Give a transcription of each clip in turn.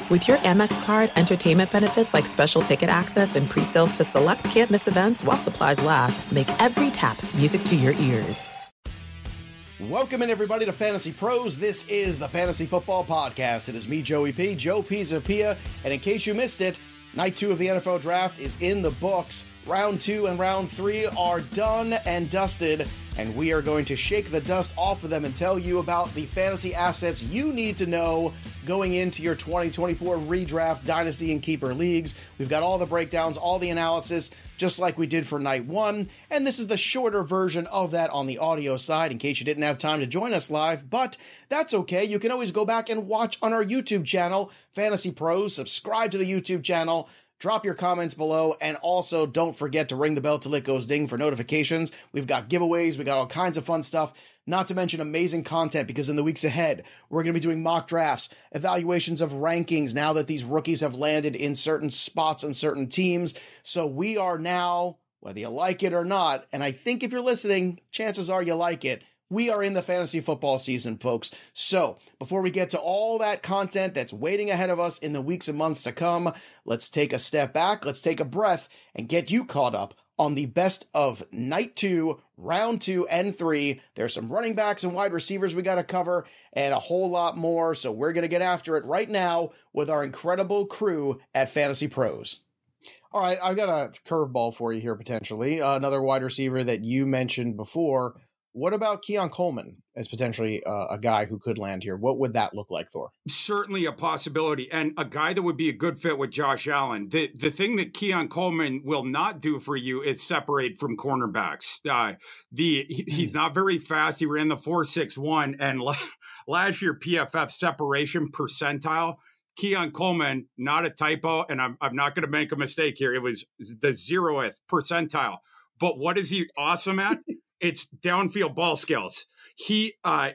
With your Amex card, entertainment benefits like special ticket access and pre-sales to select can't-miss events while supplies last make every tap music to your ears. Welcome in, everybody, to Fantasy Pros. This is the Fantasy Football Podcast. It is me, Joey P, Joe Pizzapia, and in case you missed it, Night 2 of the NFL Draft is in the books. Round 2 and Round 3 are done and dusted, and we are going to shake the dust off of them and tell you about the fantasy assets you need to know going into your 2024 redraft, dynasty, and keeper leagues. We've got all the breakdowns, all the analysis, just like we did for Night 1, and this is the shorter version of that on the audio side in case you didn't have time to join us live, but that's okay. You can always go back and watch on our YouTube channel, Fantasy Pros. Subscribe to the YouTube channel. Drop your comments below, and also don't forget to ring the bell till it goes ding for notifications. We've got giveaways, we got all kinds of fun stuff, not to mention amazing content, because in the weeks ahead, we're going to be doing mock drafts, evaluations of rankings now that these rookies have landed in certain spots on certain teams. So we are now, whether you like it or not, and I think if you're listening, chances are you like it, we are in the fantasy football season, folks. So before we get to all that content that's waiting ahead of us in the weeks and months to come, let's take a step back, let's take a breath, and get you caught up on the best of Night 2, Round 2, and 3. There's some running backs and wide receivers we got to cover, and a whole lot more, so we're going to get after it right now with our incredible crew at Fantasy Pros. All right, I've got a curveball for you here, potentially. Another wide receiver that you mentioned before. What about Keon Coleman as potentially a guy who could land here? What would that look like, Thor? Certainly a possibility, and a guy that would be a good fit with Josh Allen. The thing that Keon Coleman will not do for you is separate from cornerbacks. He's not very fast. He ran the 4.61, and last year PFF separation percentile. Keon Coleman, not a typo, and I'm not going to make a mistake here. It was the 0th percentile. But what is he awesome at? It's downfield ball skills. He,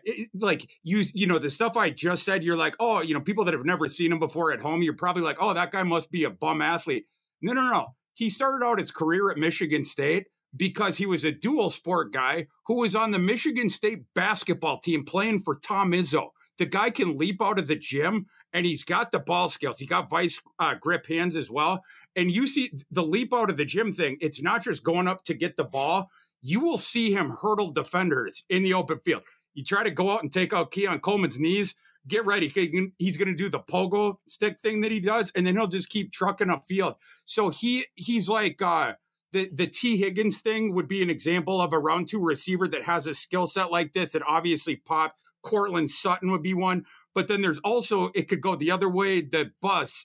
the stuff I just said, you're like, oh, people that have never seen him before at home, you're probably like, oh, that guy must be a bum athlete. No. He started out his career at Michigan State because he was a dual sport guy who was on the Michigan State basketball team playing for Tom Izzo. The guy can leap out of the gym, and he's got the ball skills. He got vice grip hands as well. And you see the leap out of the gym thing. It's not just going up to get the ball. You will see him hurdle defenders in the open field. You try to go out and take out Keon Coleman's knees, get ready. He's going to do the pogo stick thing that he does, and then he'll just keep trucking upfield. So he's like the T. Higgins thing would be an example of a round 2 receiver that has a skill set like this that obviously popped. Cortland Sutton would be one. But then there's also, it could go the other way, the bus.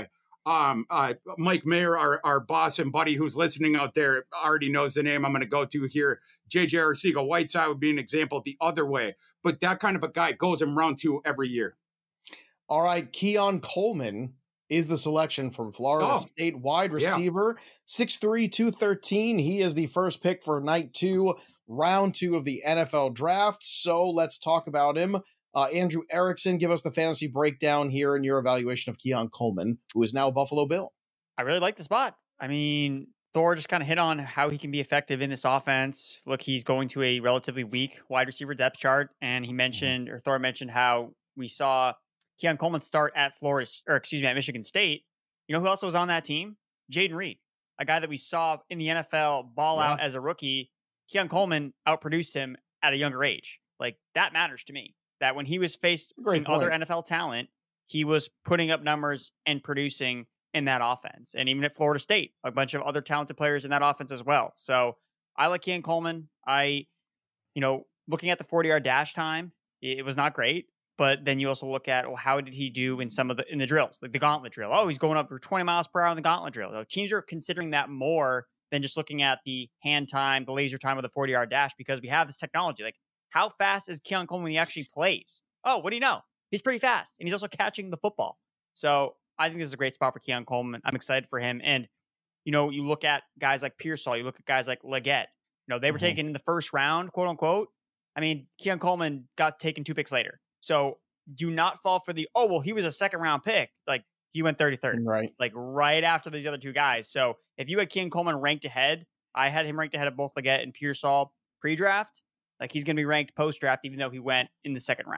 Mike Mayer, our boss and buddy who's listening out there, already knows the name I'm going to go to here. J.J. Arcega-Whiteside would be an example the other way. But that kind of a guy goes in round 2 every year. All right, Keon Coleman is the selection from Florida State wide receiver, 6'3", 213. He is the first pick for Night 2, Round 2 of the NFL Draft. So let's talk about him. Andrew Erickson, give us the fantasy breakdown here in your evaluation of Keon Coleman, who is now a Buffalo Bill. I really like the spot. I mean, Thor just kind of hit on how he can be effective in this offense. Look, he's going to a relatively weak wide receiver depth chart, and Thor mentioned how we saw Keon Coleman start at at Michigan State. You know who else was on that team? Jaden Reed, a guy that we saw in the NFL ball out as a rookie. Keon Coleman outproduced him at a younger age. Like, that matters to me. That when he was facing other NFL talent, he was putting up numbers and producing in that offense. And even at Florida State, a bunch of other talented players in that offense as well. So I like Keon Coleman. Looking at the 40-yard dash time, it was not great. But then you also look at, how did he do in the drills, like the gauntlet drill? Oh, he's going up for 20 miles per hour in the gauntlet drill. So teams are considering that more than just looking at the hand time, the laser time of the 40-yard dash, because we have this technology. Like, how fast is Keon Coleman when he actually plays? Oh, what do you know? He's pretty fast, and he's also catching the football. So I think this is a great spot for Keon Coleman. I'm excited for him. And, you look at guys like Pearsall, you look at guys like Leggett. They were taken in the first round, quote unquote. I mean, Keon Coleman got taken 2 picks later. So do not fall for he was a second round pick. Like, he went 33rd. Right. Like, right after these other 2 guys. So if you had Keon Coleman ranked ahead, I had him ranked ahead of both Leggett and Pearsall pre-draft. Like, he's going to be ranked post-draft, even though he went in the second round.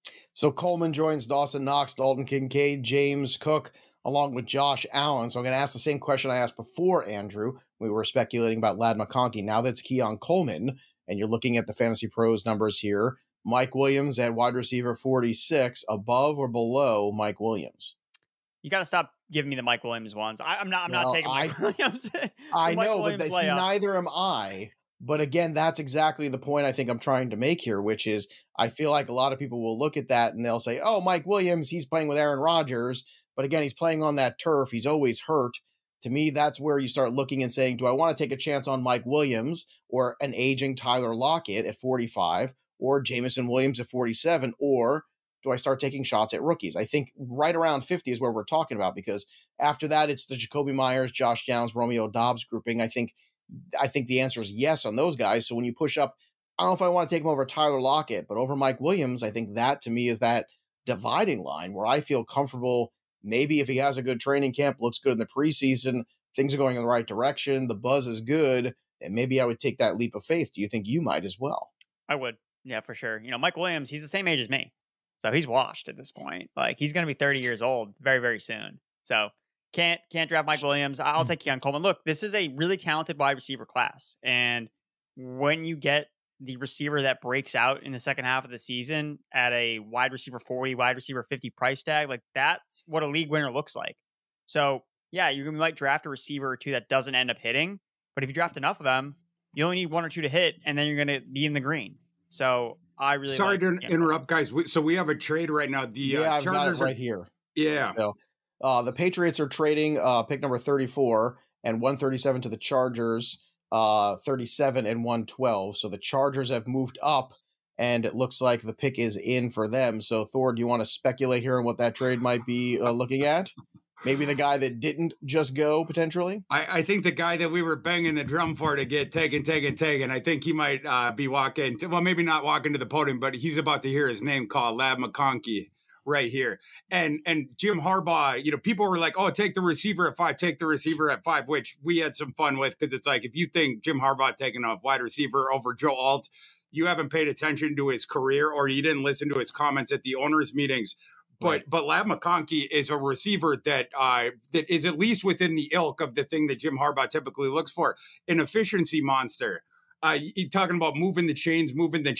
So Coleman joins Dawson Knox, Dalton Kincaid, James Cook, along with Josh Allen. So I'm going to ask the same question I asked before, Andrew. We were speculating about Ladd McConkey. Now that's Keon Coleman, and you're looking at the Fantasy Pros numbers here. Mike Williams at wide receiver 46, above or below Mike Williams? You got to stop giving me the Mike Williams ones. I'm not taking Mike Williams. I know, but neither am I. But again, that's exactly the point I think I'm trying to make here, which is I feel like a lot of people will look at that and they'll say, oh, Mike Williams, he's playing with Aaron Rodgers. But again, he's playing on that turf. He's always hurt. To me, that's where you start looking and saying, do I want to take a chance on Mike Williams or an aging Tyler Lockett at 45 or Jameson Williams at 47, or do I start taking shots at rookies? I think right around 50 is where we're talking about, because after that, it's the Jacoby Myers, Josh Downs, Romeo Doubs grouping. I think the answer is yes on those guys. So when you push up, I don't know if I want to take him over Tyler Lockett, but over Mike Williams, I think that to me is that dividing line where I feel comfortable. Maybe if he has a good training camp, looks good in the preseason, things are going in the right direction, the buzz is good, and maybe I would take that leap of faith. Do you think you might as well? I would. Yeah, for sure. Mike Williams, he's the same age as me. So he's washed at this point. Like, he's going to be 30 years old very, very soon. So can't draft Mike Williams. I'll take Keon Coleman. Look, this is a really talented wide receiver class. And when you get the receiver that breaks out in the second half of the season at a wide receiver 40, wide receiver 50 price tag, like that's what a league winner looks like. So yeah, you might draft a receiver or two that doesn't end up hitting, but if you draft enough of them, you only need one or two to hit, and then you're going to be in the green. So I really sorry to interrupt, guys. So we have a trade right now. The I've got it right here. Yeah. So the Patriots are trading pick number 34 and 137 to the Chargers. 37 and 112. So the Chargers have moved up, and it looks like the pick is in for them. So Thor, do you want to speculate here on what that trade might be looking at? Maybe the guy that didn't just go potentially. I think the guy that we were banging the drum for to get taken. I think he might be walking. Maybe not walking to the podium, but he's about to hear his name called, Ladd McConkey. Right here. And Jim Harbaugh, people were like, oh, take the receiver at 5, which we had some fun with, because it's like, if you think Jim Harbaugh taking a wide receiver over Joe Alt, you haven't paid attention to his career, or you didn't listen to his comments at the owners' meetings. But Ladd McConkey is a receiver that is at least within the ilk of the thing that Jim Harbaugh typically looks for, an efficiency monster. You're talking about moving the chains,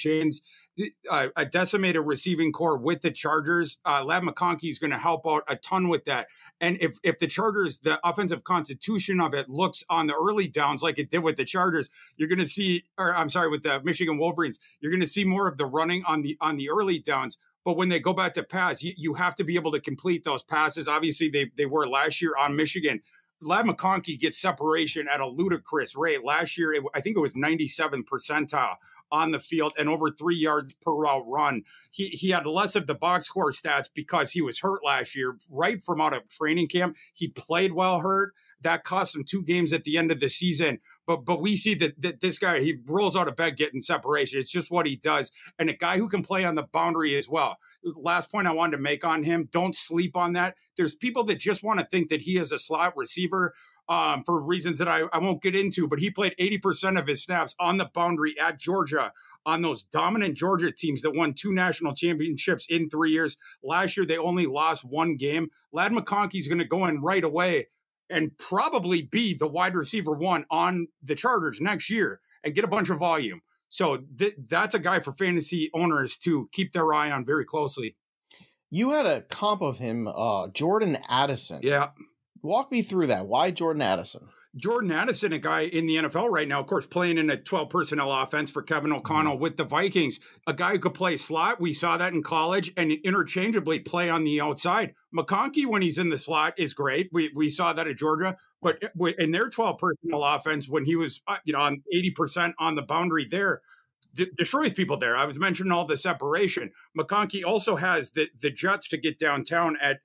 a decimated receiving core with the Chargers. Ladd McConkey is going to help out a ton with that. And if the Chargers, the offensive constitution of it looks on the early downs like it did with the Chargers, you're going to see, with the Michigan Wolverines, you're going to see more of the running on the early downs. But when they go back to pass, you have to be able to complete those passes. Obviously, they were last year on Michigan. Ladd McConkey gets separation at a ludicrous rate. Last year, I think it was 97th percentile on the field and over 3 yards per route run. He had less of the box score stats because he was hurt last year, right from out of training camp. He played well hurt. That cost him 2 games at the end of the season. But we see that this guy, he rolls out of bed getting separation. It's just what he does. And a guy who can play on the boundary as well. Last point I wanted to make on him, don't sleep on that. There's people that just want to think that he is a slot receiver for reasons that I won't get into, but he played 80% of his snaps on the boundary at Georgia on those dominant Georgia teams that won 2 national championships in 3 years. Last year, they only lost 1 game. Ladd McConkey's going to go in right away and probably be the wide receiver 1 on the Chargers next year and get a bunch of volume. So that's a guy for fantasy owners to keep their eye on very closely. You had a comp of him, Jordan Addison. Yeah. Walk me through that. Why Jordan Addison? Jordan Addison, a guy in the NFL right now, of course, playing in a 12 personnel offense for Kevin O'Connell with the Vikings, a guy who could play slot. We saw that in college and interchangeably play on the outside. McConkey, when he's in the slot, is great. We saw that at Georgia, but in their 12 personnel offense, when he was on 80% on the boundary there, destroys people there. I was mentioning all the separation. McConkey also has the juts to get downtown at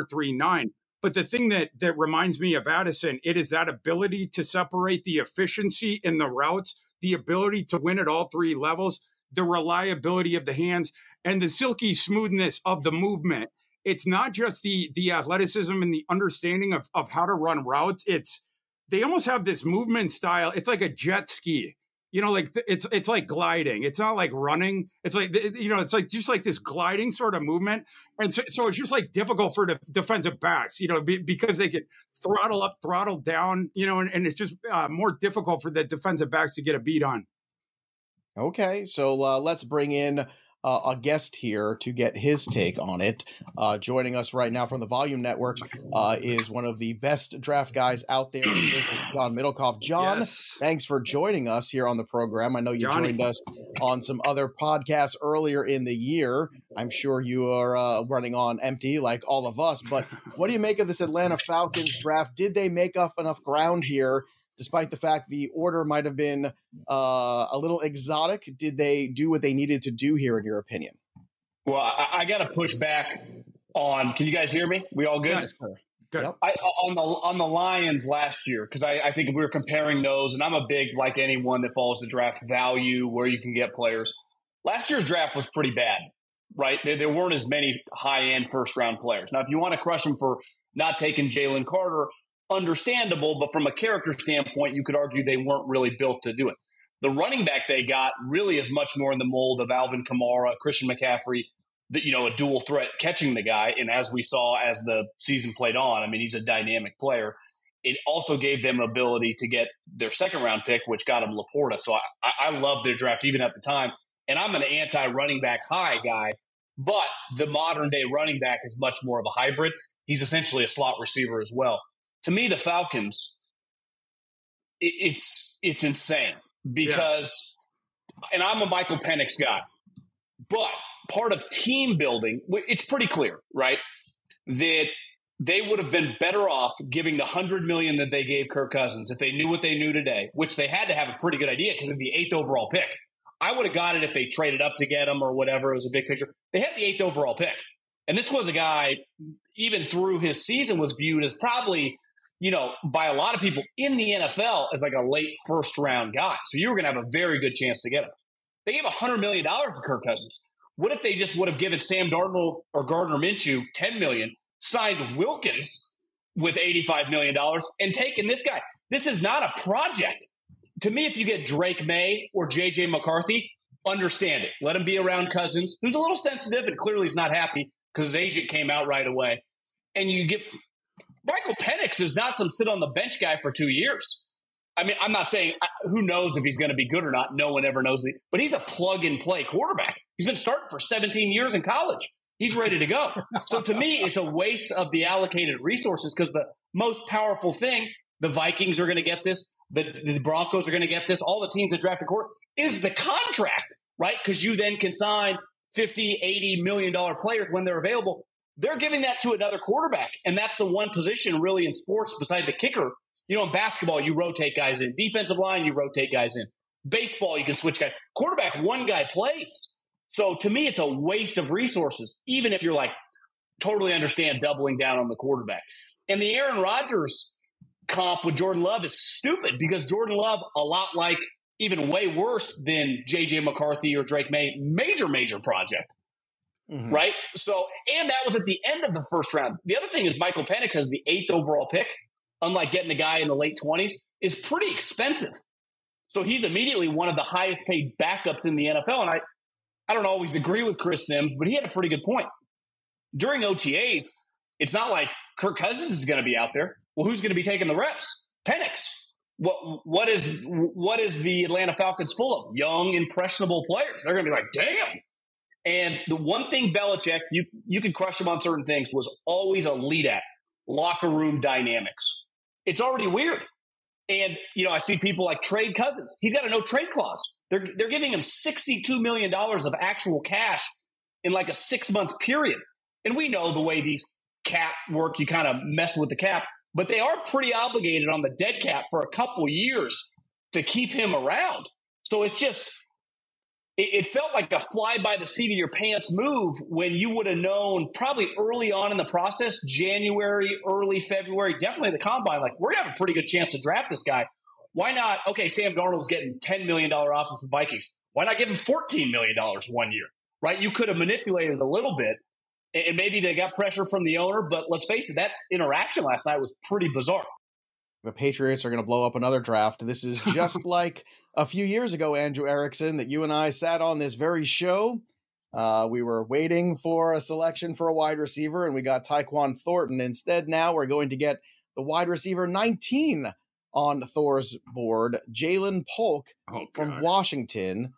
4.39. But the thing that reminds me of Addison, it is that ability to separate, the efficiency in the routes, the ability to win at all 3 levels, the reliability of the hands, and the silky smoothness of the movement. It's not just the athleticism and the understanding of how to run routes. They almost have this movement style. It's like a jet ski. like it's like gliding. It's not like running. It's like, it's like just like this gliding sort of movement. And so it's just like difficult for the defensive backs, because they get throttle up, throttle down, and it's just more difficult for the defensive backs to get a beat on. Okay, so let's bring in a guest here to get his take on it. Joining us right now from the Volume Network is one of the best draft guys out there. This is John Middlecoff. John, yes. Thanks for joining us here on the program. I know you joined us on some other podcasts earlier in the year. I'm sure you are running on empty like all of us, but what do you make of this Atlanta Falcons draft? Did they make up enough ground here? Despite the fact the order might have been a little exotic, did they do what they needed to do here, in your opinion? Well, I got to push back on. Can you guys hear me? We all good? Yes, sir. Good. Yep. On the Lions last year, because I think if we were comparing those, and I'm a big, like anyone that follows the draft, value where you can get players. Last year's draft was pretty bad, right? There weren't as many high-end first-round players. Now, if you want to crush them for not taking Jalen Carter, understandable, but from a character standpoint, you could argue they weren't really built to do it. The running back they got really is much more in the mold of Alvin Kamara, Christian McCaffrey, a dual threat catching the guy. And as we saw as the season played on, I mean, he's a dynamic player. It also gave them ability to get their second-round pick, which got them Laporta. So I love their draft even at the time. And I'm an anti-running back high guy, but the modern-day running back is much more of a hybrid. He's essentially a slot receiver as well. To me, the Falcons, it's insane because, and I'm a Michael Penix guy, but part of team building, it's pretty clear, right, that they would have been better off giving the $100 million that they gave Kirk Cousins if they knew what they knew today, which they had to have a pretty good idea because of the 8th overall pick. I would have got it if they traded up to get him or whatever. It was a big picture. They had the 8th overall pick. And this was a guy, even through his season, was viewed as probably – by a lot of people in the NFL as like a late first-round guy. So you were going to have a very good chance to get him. They gave $100 million to Kirk Cousins. What if they just would have given Sam Darnold or Gardner Minshew $10 million, signed Wilkins with $85 million, and taken this guy? This is not a project. To me, if you get Drake May or J.J. McCarthy, understand it. Let him be around Cousins, who's a little sensitive and clearly is not happy because his agent came out right away. And you get – Michael Penix is not some sit-on-the-bench guy for 2 years. I mean, I'm not saying who knows if he's going to be good or not. No one ever knows. But he's a plug-and-play quarterback. He's been starting for 17 years in college. He's ready to go. So to me, it's a waste of the allocated resources because the most powerful thing, the Vikings are going to get this, the Broncos are going to get this, all the teams that draft a quarterback, is the contract, right? Because you then can sign $50, $80 million players when they're available. They're giving that to another quarterback. And that's the one position really in sports beside the kicker. In basketball, you rotate guys in. Defensive line, you rotate guys in. Baseball, you can switch guys. Quarterback, one guy plays. So to me, it's a waste of resources, even if you're like totally understand doubling down on the quarterback. And the Aaron Rodgers comp with Jordan Love is stupid because Jordan Love, a lot like even way worse than J.J. McCarthy or Drake May, major project. Mm-hmm. Right? So, and that was at the end of the first round. The other thing is Michael Penix has the 8th overall pick, unlike getting a guy in the late 20s, is pretty expensive. So he's immediately one of the highest paid backups in the NFL. And I don't always agree with Chris Sims, but he had a pretty good point. During OTAs, it's not like Kirk Cousins is going to be out there. Well, who's going to be taking the reps? Penix. What is the Atlanta Falcons full of? Young, impressionable players. They're going to be like, damn. And the one thing Belichick, you could crush him on certain things, was always a lead at locker room dynamics. It's already weird. And, I see people like trade Cousins. He's got a no trade clause. They're giving him $62 million of actual cash in like a 6-month period. And we know the way these cap work, you kind of mess with the cap, but they are pretty obligated on the dead cap for a couple years to keep him around. So it's just, it felt like a fly by the seat of your pants move when you would have known probably early on in the process, January, early February, definitely the combine, like we're going to have a pretty good chance to draft this guy. Why not? Okay, Sam Darnold's getting $10 million offer from Vikings. Why not give him $14 million 1 year, right? You could have manipulated a little bit, and maybe they got pressure from the owner, but let's face it, that interaction last night was pretty bizarre. The Patriots are going to blow up another draft. This is just like a few years ago, Andrew Erickson, that you and I sat on this very show. We were waiting for a selection for a wide receiver, and we got Tyquan Thornton. Instead, now we're going to get the wide receiver 19 on Thor's board, Ja'Lynn Polk from Washington.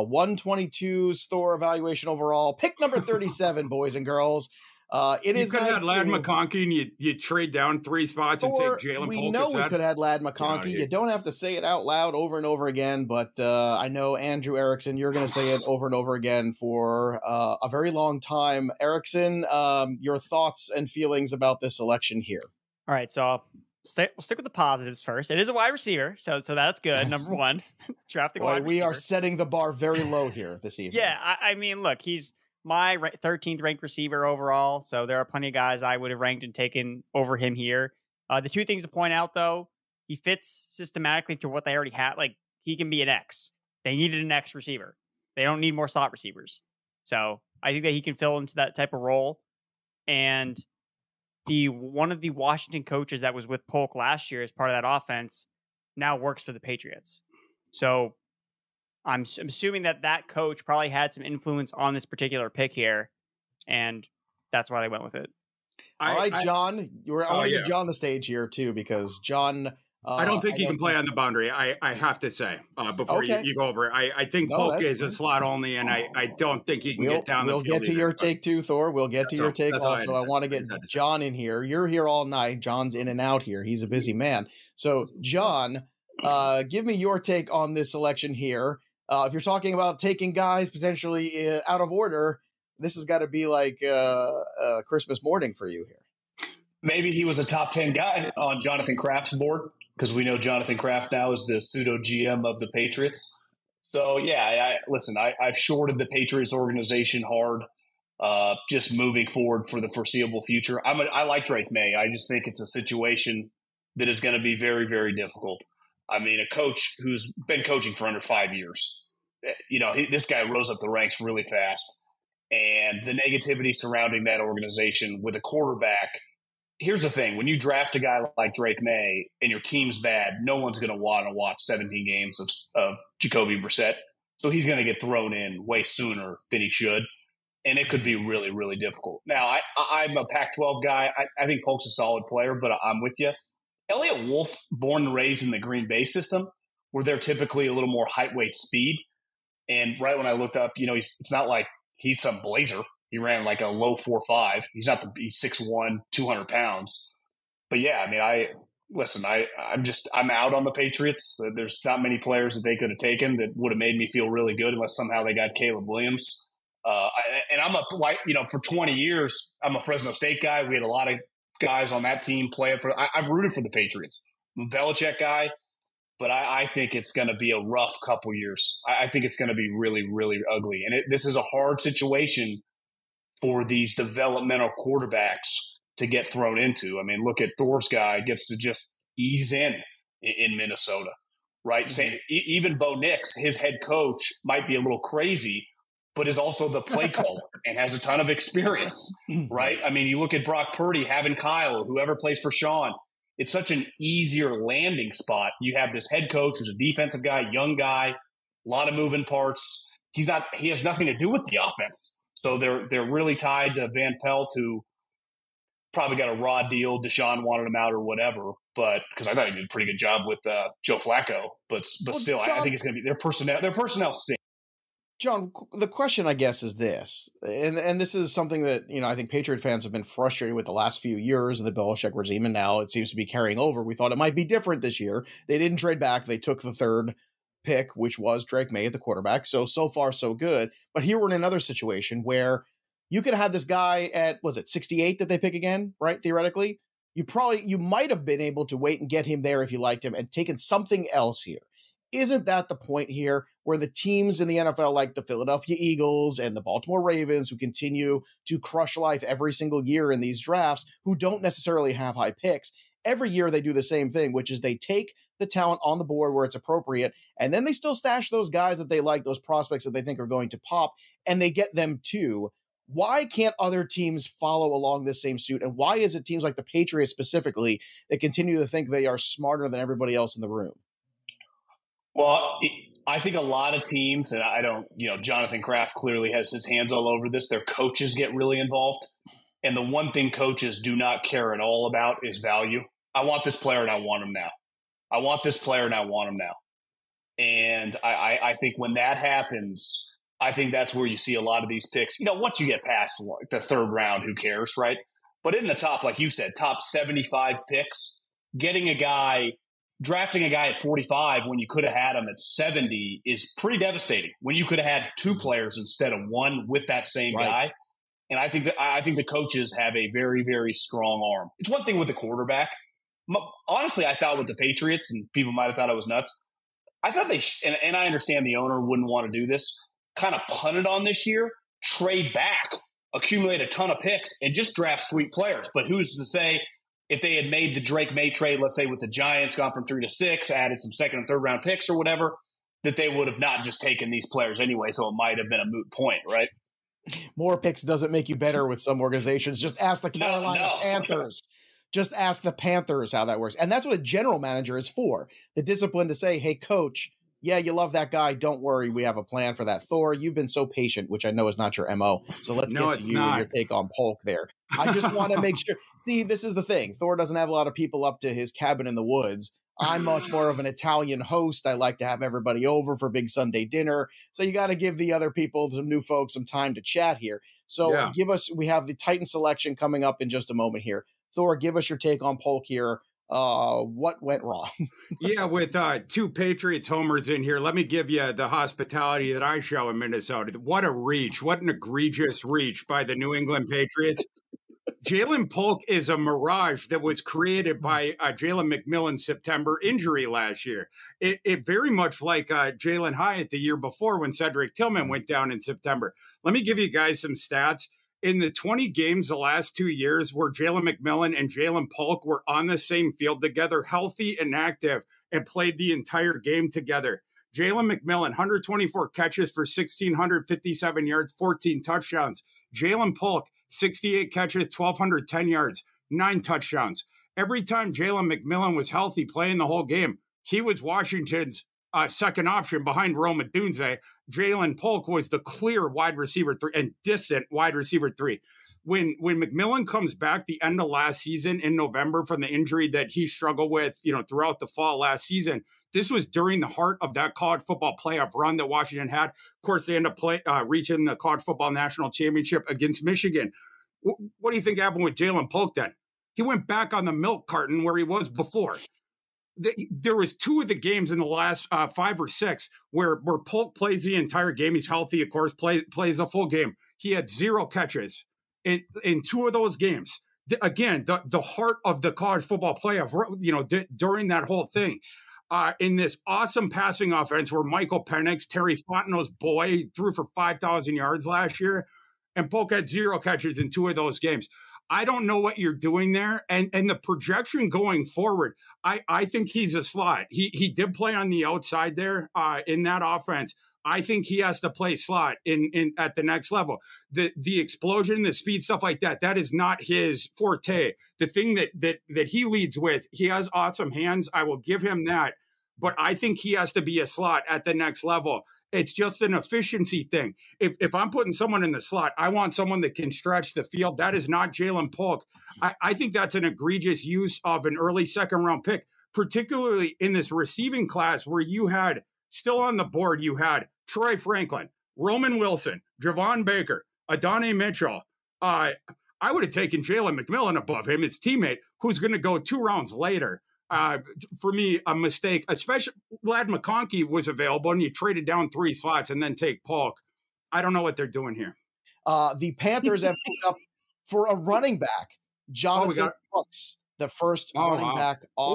122 Thor evaluation overall. Pick number 37, boys and girls. You could have had Ladd McConkey and you trade down 3 spots and take Ja'Lynn Polk. We know we could have had Ladd McConkey. You don't have to say it out loud over and over again, but I know, Andrew Erickson, you're going to say it over and over again for a very long time. Erickson, your thoughts and feelings about this selection here? All right, so we'll stick with the positives first. It is a wide receiver, so that's good. Number one, drafting wide receiver. We are setting the bar very low here this evening. Yeah, I mean, look, he's my 13th ranked receiver overall, so there are plenty of guys I would have ranked and taken over him here. The 2 things to point out, though, he fits systematically to what they already had. Like, he can be an X. They needed an X receiver. They don't need more slot receivers. So I think that he can fill into that type of role. And one of the Washington coaches that was with Polk last year as part of that offense now works for the Patriots. So I'm assuming that coach probably had some influence on this particular pick here, and that's why they went with it. All right, John, I want to give John the stage here too, because John. I don't think he can play on the boundary. I have to say before you go over it. I think Polk is a slot only, and I don't think he can get down the field. We'll get to your take too, Thor. We'll get to your take also. I want to get John in here. You're here all night. John's in and out here. He's a busy man. So, John, give me your take on this selection here. If you're talking about taking guys potentially out of order, this has got to be like Christmas morning for you here. Maybe he was a top 10 guy on Jonathan Kraft's board, because we know Jonathan Kraft now is the pseudo GM of the Patriots. So, yeah, I've shorted the Patriots organization hard, just moving forward for the foreseeable future. I like Drake May. I just think it's a situation that is going to be very, very difficult. I mean, a coach who's been coaching for under 5 years, this guy rose up the ranks really fast. And the negativity surrounding that organization with a quarterback. Here's the thing. When you draft a guy like Drake May and your team's bad, no one's going to want to watch 17 games of Jacoby Brissett. So he's going to get thrown in way sooner than he should. And it could be really, really difficult. Now, I'm a Pac-12 guy. I think Polk's a solid player, but I'm with you. Elliott Wolf, born and raised in the Green Bay system, where they're typically a little more height, weight, speed. And right when I looked up, it's not like he's some blazer. He ran like a low 4.5. He's 6'1", 200 pounds. But yeah, I mean, I'm out on the Patriots. There's not many players that they could have taken that would have made me feel really good unless somehow they got Caleb Williams. For 20 years, I'm a Fresno State guy. We had a lot of guys on that team playing for. I've rooted for the Patriots. I'm a Belichick guy, but I think it's going to be a rough couple years. I think it's going to be really, really ugly. And this is a hard situation for these developmental quarterbacks to get thrown into. I mean, look at Thor's guy gets to just ease in Minnesota, right? Mm-hmm. Even Bo Nix, his head coach, might be a little crazy, but is also the play caller and has a ton of experience, right? I mean, you look at Brock Purdy, having Kyle, whoever plays for Sean, it's such an easier landing spot. You have this head coach who's a defensive guy, young guy, a lot of moving parts. He has nothing to do with the offense. So they're really tied to Van Pelt, who probably got a raw deal. Deshaun wanted him out or whatever, but because I thought he did a pretty good job with Joe Flacco. But still, John, I think it's going to be their personnel stink. John, the question, I guess, is this, and this is something that, I think Patriot fans have been frustrated with the last few years of the Belichick regime, and now it seems to be carrying over. We thought it might be different this year. They didn't trade back. They took the third pick, which was Drake May at the quarterback. So far, so good. But here we're in another situation where you could have had this guy at, was it 68 that they pick again, right? Theoretically, you might have been able to wait and get him there if you liked him and taken something else here. Isn't that the point here where the teams in the NFL, like the Philadelphia Eagles and the Baltimore Ravens, who continue to crush life every single year in these drafts, who don't necessarily have high picks, every year they do the same thing, which is they take the talent on the board where it's appropriate, and then they still stash those guys that they like, those prospects that they think are going to pop, and they get them too. Why can't other teams follow along this same suit? And why is it teams like the Patriots specifically that continue to think they are smarter than everybody else in the room? Well, I think a lot of teams, and I don't, Jonathan Kraft clearly has his hands all over this. Their coaches get really involved. And the one thing coaches do not care at all about is value. I want this player and I want him now. I want this player and I want him now. And I think when that happens, I think that's where you see a lot of these picks. Once you get past the third round, who cares, right? But in the top, like you said, top 75 picks, drafting a guy at 45 when you could have had him at 70 is pretty devastating. When you could have had two players instead of one with that same guy. And I think the coaches have a very, very strong arm. It's one thing with the quarterback. Honestly, I thought with the Patriots, and people might have thought I was nuts, I thought and I understand the owner wouldn't want to do this, kind of punted on this year, trade back, accumulate a ton of picks, and just draft sweet players. But who's to say if they had made the Drake May trade, let's say with the Giants, gone from 3 to 6, added some second and third round picks or whatever, that they would have not just taken these players anyway, so it might have been a moot point, right? More picks doesn't make you better with some organizations. Just ask the Carolina Panthers. Just ask the Panthers how that works. And that's what a general manager is for. The discipline to say, hey, coach, yeah, you love that guy. Don't worry. We have a plan for that. Thor, you've been so patient, which I know is not your MO. So let's get to you and your take on Polk there. I just want to make sure. See, this is the thing. Thor doesn't have a lot of people up to his cabin in the woods. I'm much more of an Italian host. I like to have everybody over for big Sunday dinner. So you got to give the other people, some new folks, some time to chat here. So we have the Titan selection coming up in just a moment here. Thor, give us your take on Polk here. What went wrong? With two Patriots homers in here, let me give you the hospitality that I show in Minnesota. What a reach. What an egregious reach by the New England Patriots. Jalen Polk is a mirage that was created by Jalen McMillan's September injury last year. It very much like Jalen Hyatt the year before when Cedric Tillman went down in September. Let me give you guys some stats. In the 20 games the last 2 years where Jalen McMillan and Jalen Polk were on the same field together, healthy and active, and played the entire game together, Jalen McMillan, 124 catches for 1,657 yards, 14 touchdowns. Jalen Polk, 68 catches, 1,210 yards, 9 touchdowns. Every time Jalen McMillan was healthy playing the whole game, he was Washington's second option behind Rome Odunze. Jalen Polk was the clear wide receiver 3 and distant wide receiver 3. When McMillan comes back the end of last season in November from the injury that he struggled with, throughout the fall last season, this was during the heart of that college football playoff run that Washington had. Of course, they ended up reaching the college football national championship against Michigan. What do you think happened with Jalen Polk then? He went back on the milk carton where he was before. There was 2 of the games in the last 5 or 6 where Polk plays the entire game. He's healthy, of course, plays a full game. He had 0 catches in 2 of those games. Again, the heart of the college football playoff, during that whole thing. In this awesome passing offense where Michael Penix, Terry Fontenot's boy, threw for 5,000 yards last year, and Polk had 0 catches in 2 of those games. I don't know what you're doing there. And the projection going forward, I think he's a slot. He did play on the outside there in that offense. I think he has to play slot in at the next level. The explosion, the speed, stuff like that is not his forte. The thing that he leads with, he has awesome hands. I will give him that. But I think he has to be a slot at the next level. It's just an efficiency thing. If I'm putting someone in the slot, I want someone that can stretch the field. That is not Jalen Polk. I think that's an egregious use of an early second-round pick, particularly in this receiving class where you had, still on the board, you had Troy Franklin, Roman Wilson, Javon Baker, Adonai Mitchell. I would have taken Jalen McMillan above him, his teammate, who's going to go 2 rounds later. For me, a mistake, especially Vlad McConkey was available and you traded down 3 slots and then take Polk. I don't know what they're doing here. The Panthers have picked up for a running back, Jonathan Brooks, the first running back off.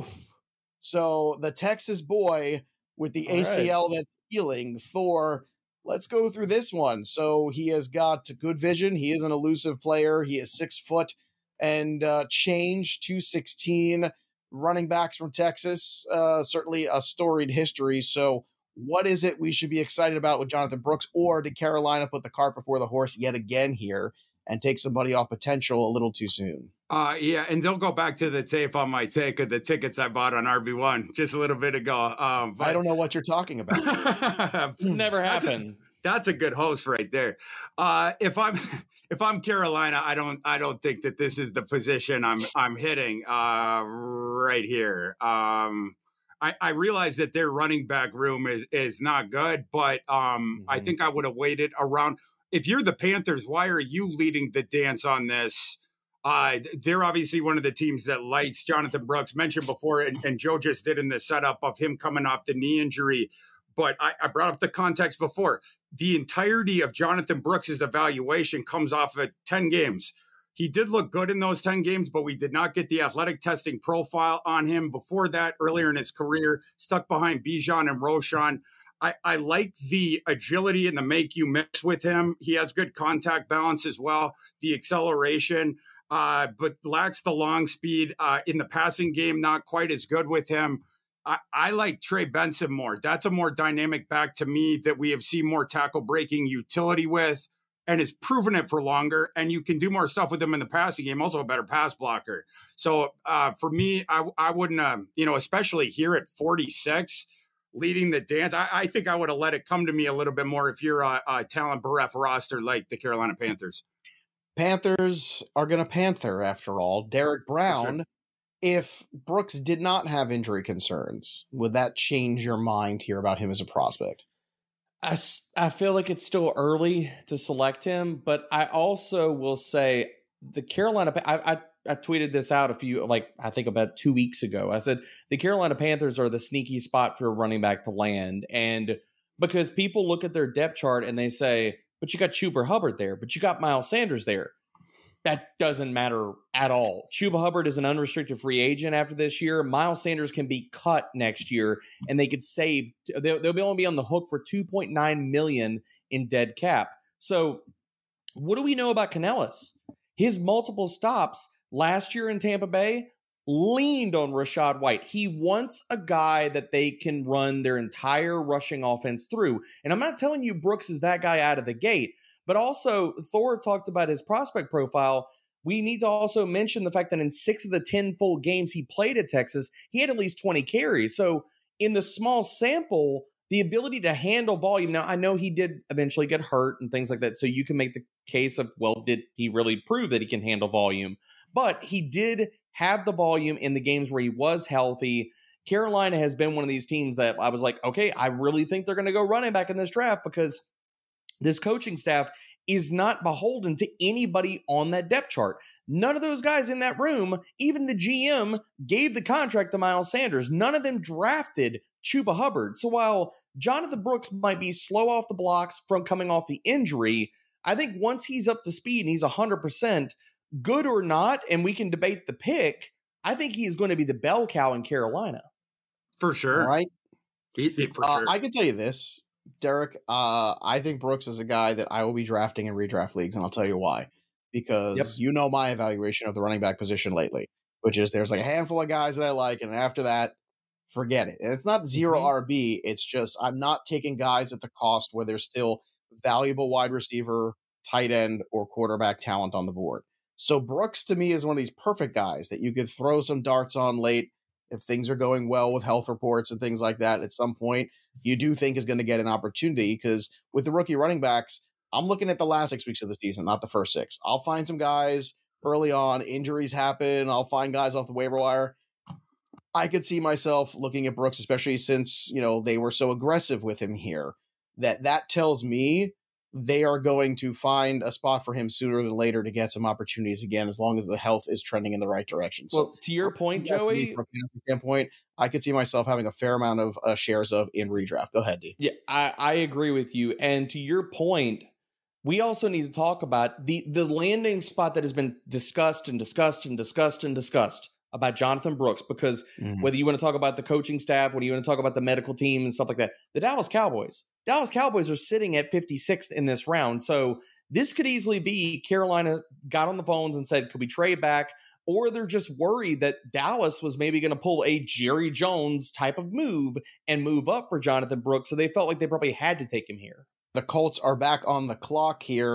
So the Texas boy with the ACL that's healing, Thor. Let's go through this one. So he has got good vision. He is an elusive player. He is 6 foot and change, 216. Running backs from Texas, certainly a storied history. So what is it we should be excited about with Jonathan Brooks, or did Carolina put the cart before the horse yet again here and take somebody off potential a little too soon. Yeah, and they'll go back to the tape on my take of the tickets I bought on RB1 just a little bit ago. I don't know what you're talking about. Never happened. That's a good host right there. If I'm Carolina, I don't think that this is the position I'm hitting right here. I realize that their running back room is not good, but I think I would have waited around. If you're the Panthers, why are you leading the dance on this? They're obviously one of the teams that likes Jonathan Brooks, mentioned before, and Joe just did in the setup of him coming off the knee injury. But I brought up the context before. The entirety of Jonathan Brooks' evaluation comes off of 10 games. He did look good in those 10 games, but we did not get the athletic testing profile on him before that, earlier in his career, stuck behind Bijan and Roschon. I like the agility and the make you miss with him. He has good contact balance as well, the acceleration, but lacks the long speed. In the passing game, not quite as good with him. I like Trey Benson more. That's a more dynamic back to me that we have seen more tackle breaking utility with and has proven it for longer. And you can do more stuff with him in the passing game, also a better pass blocker. So for me, I wouldn't, especially here at 46, leading the dance. I think I would have let it come to me a little bit more if you're a talent bereft roster like the Carolina Panthers. Panthers are going to Panther after all. Derek Brown, sure. If Brooks did not have injury concerns, would that change your mind here about him as a prospect? I feel like it's still early to select him, but I also will say the Carolina, I tweeted this out I think about 2 weeks ago. I said the Carolina Panthers are the sneaky spot for a running back to land. And because people look at their depth chart and they say, but you got Chuba Hubbard there, but you got Miles Sanders there. That doesn't matter at all. Chuba Hubbard is an unrestricted free agent after this year. Miles Sanders can be cut next year, and they could save. They'll only be on the hook for $2.9 million in dead cap. So, what do we know about Canellis? His multiple stops last year in Tampa Bay leaned on Rachaad White. He wants a guy that they can run their entire rushing offense through. And I'm not telling you Brooks is that guy out of the gate. But also, Thor talked about his prospect profile. We need to also mention the fact that in 6 of the 10 full games he played at Texas, he had at least 20 carries. So in the small sample, the ability to handle volume. Now, I know he did eventually get hurt and things like that. So you can make the case of, well, did he really prove that he can handle volume? But he did have the volume in the games where he was healthy. Carolina has been one of these teams that I was like, okay, I really think they're going to go running back in this draft because this coaching staff is not beholden to anybody on that depth chart. None of those guys in that room, even the GM, gave the contract to Miles Sanders. None of them drafted Chuba Hubbard. So while Jonathan Brooks might be slow off the blocks from coming off the injury, I think once he's up to speed and he's 100%, good or not, and we can debate the pick, I think he is going to be the bell cow in Carolina. For sure. All right. For sure. I can tell you this, Derek. I think Brooks is a guy that I will be drafting in redraft leagues, and I'll tell you why. Because you know my evaluation of the running back position lately, which is there's like a handful of guys that I like, and after that, forget it. And it's not zero RB. It's just I'm not taking guys at the cost where there's still valuable wide receiver, tight end, or quarterback talent on the board. So Brooks, to me, is one of these perfect guys that you could throw some darts on late if things are going well with health reports and things like that. At some point, you do think is going to get an opportunity because with the rookie running backs, I'm looking at the last 6 weeks of the season, not the first 6. I'll find some guys early on. Injuries happen. I'll find guys off the waiver wire. I could see myself looking at Brooks, especially since, they were so aggressive with him here, that tells me they are going to find a spot for him sooner than later to get some opportunities again, as long as the health is trending in the right direction. So, well, to your point, Joey, from a standpoint, I could see myself having a fair amount of shares of in redraft. Go ahead, D. Yeah, I agree with you. And to your point, we also need to talk about the landing spot that has been discussed about Jonathan Brooks, because whether you want to talk about the coaching staff, whether you want to talk about the medical team and stuff like that, the Dallas Cowboys are sitting at 56th in this round. So this could easily be Carolina got on the phones and said, could we trade back? Or they're just worried that Dallas was maybe going to pull a Jerry Jones type of move and move up for Jonathan Brooks. So they felt like they probably had to take him here. The Colts are back on the clock here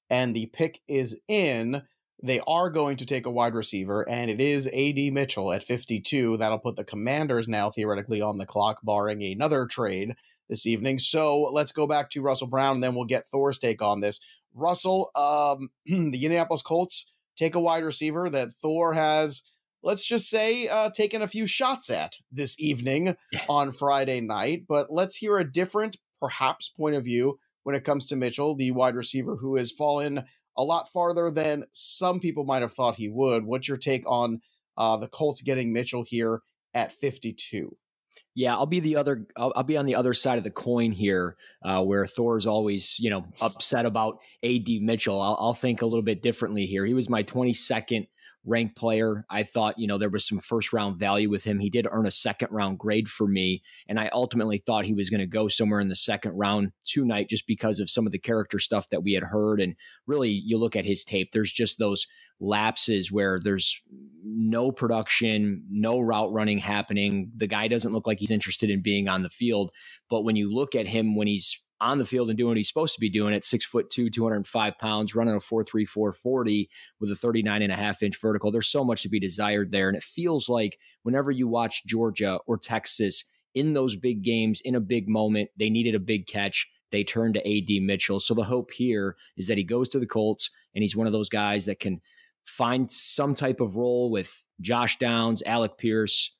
and the pick is in. They are going to take a wide receiver, and it is A.D. Mitchell at 52. That'll put the Commanders now theoretically on the clock, barring another trade this evening. So let's go back to Russell Brown, and then we'll get Thor's take on this. Russell, the Indianapolis Colts take a wide receiver that Thor has, let's just say, taken a few shots at this evening on Friday night. But let's hear a different, perhaps, point of view when it comes to Mitchell, the wide receiver who has fallen a lot farther than some people might have thought he would. What's your take on the Colts getting Mitchell here at 52? Yeah, I'll be on the other side of the coin here, where Thor's always, upset about A.D. Mitchell. I'll think a little bit differently here. He was my 22nd ranked player. I thought, there was some first round value with him. He did earn a second round grade for me. And I ultimately thought he was going to go somewhere in the second round tonight just because of some of the character stuff that we had heard. And really, you look at his tape, there's just those lapses where there's no production, no route running happening. The guy doesn't look like he's interested in being on the field. But when you look at him when he's on the field and doing what he's supposed to be doing at 6'2", 205 pounds, running a 4.34 40 with a 39.5-inch vertical, there's so much to be desired there. And it feels like whenever you watch Georgia or Texas in those big games, in a big moment, they needed a big catch. They turned to A.D. Mitchell. So the hope here is that he goes to the Colts and he's one of those guys that can find some type of role with Josh Downs, Alec Pierce,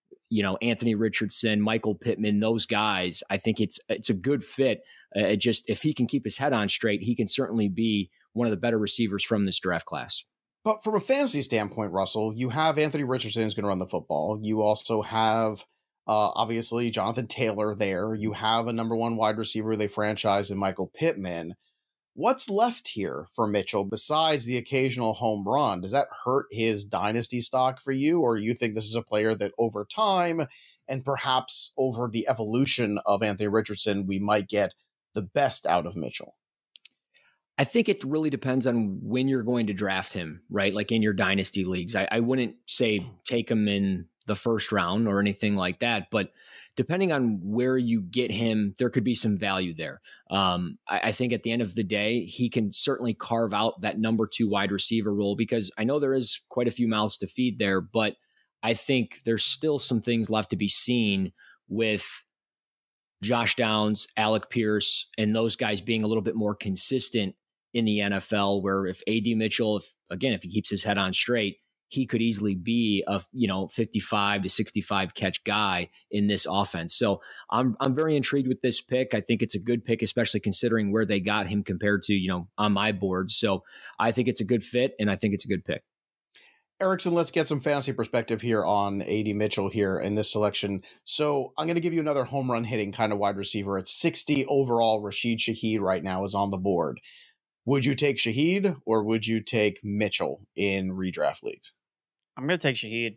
Anthony Richardson, Michael Pittman, those guys. I think it's a good fit. Just if he can keep his head on straight, he can certainly be one of the better receivers from this draft class. But from a fantasy standpoint, Russell, you have Anthony Richardson is going to run the football. You also have, obviously, Jonathan Taylor there. You have a number one wide receiver they franchise in Michael Pittman. What's left here for Mitchell besides the occasional home run? Does that hurt his dynasty stock for you, or you think this is a player that over time and perhaps over the evolution of Anthony Richardson, we might get the best out of Mitchell? I think it really depends on when you're going to draft him, right? Like in your dynasty leagues. I wouldn't say take him in the first round or anything like that, but depending on where you get him, there could be some value there. I think at the end of the day, he can certainly carve out that number 2 wide receiver role, because I know there is quite a few mouths to feed there, but I think there's still some things left to be seen with Josh Downs, Alec Pierce, and those guys being a little bit more consistent in the NFL, where if A.D. Mitchell, if he keeps his head on straight, he could easily be a 55 to 65 catch guy in this offense. So I'm very intrigued with this pick. I think it's a good pick, especially considering where they got him compared to, on my board. So I think it's a good fit, and I think it's a good pick. Erickson, let's get some fantasy perspective here on A.D. Mitchell here in this selection. So I'm going to give you another home run hitting kind of wide receiver. At 60 overall, Rashid Shaheed right now is on the board. Would you take Shaheed or would you take Mitchell in redraft leagues? I'm going to take Shaheed.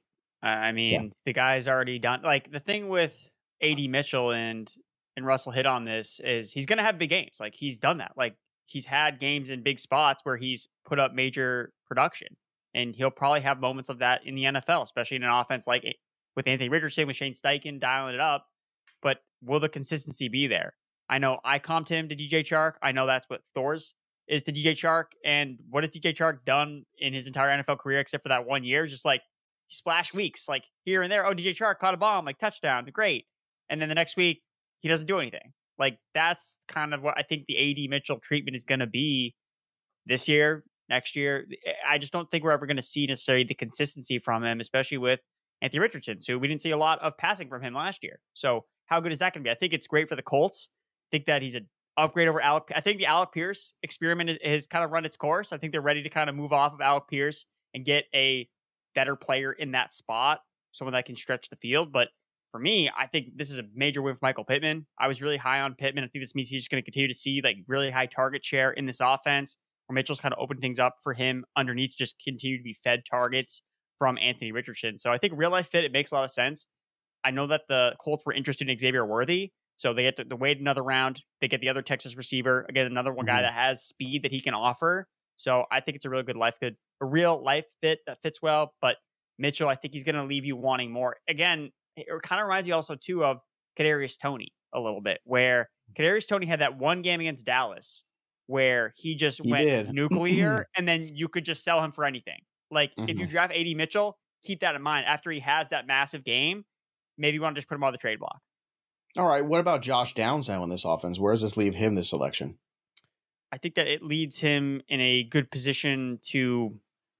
The guy's already done. Like, the thing with A.D. Mitchell and Russell hit on this is he's going to have big games. Like, he's done that. Like, he's had games in big spots where he's put up major production. And he'll probably have moments of that in the NFL, especially in an offense like with Anthony Richardson, with Shane Steichen dialing it up. But will the consistency be there? I know I comped him to DJ Chark. I know that's what Thor's is to DJ Chark. And what has DJ Chark done in his entire NFL career except for that 1 year? Just like splash weeks, like here and there. Oh, DJ Chark caught a bomb, like touchdown, great. And then the next week, he doesn't do anything. Like, that's kind of what I think the A.D. Mitchell treatment is going to be this year, next year. I just don't think we're ever going to see necessarily the consistency from him, especially with Anthony Richardson. So we didn't see a lot of passing from him last year. So how good is that going to be? I think it's great for the Colts. I think that he's an upgrade over Alec. I think the Alec Pierce experiment has kind of run its course. I think they're ready to kind of move off of Alec Pierce and get a better player in that spot, someone that can stretch the field. But for me, I think this is a major win for Michael Pittman. I was really high on Pittman. I think this means he's just going to continue to see like really high target share in this offense, where Mitchell's kind of opened things up for him underneath to just continue to be fed targets from Anthony Richardson. So I think real life fit, it makes a lot of sense. I know that the Colts were interested in Xavier Worthy, so they get to wait another round. They get the other Texas receiver, again, another one guy that has speed that he can offer. So I think it's a really good a real life fit that fits well. But Mitchell, I think he's going to leave you wanting more. Again, it kind of reminds you also too of Kadarius Toney a little bit, where Kadarius Toney had that one game against Dallas where he went did. nuclear, and then you could just sell him for anything. Like if you draft AD Mitchell, keep that in mind. After he has that massive game, maybe you want to just put him on the trade block. All right. What about Josh Downs now in this offense? Where does this leave him this selection? I think that it leads him in a good position to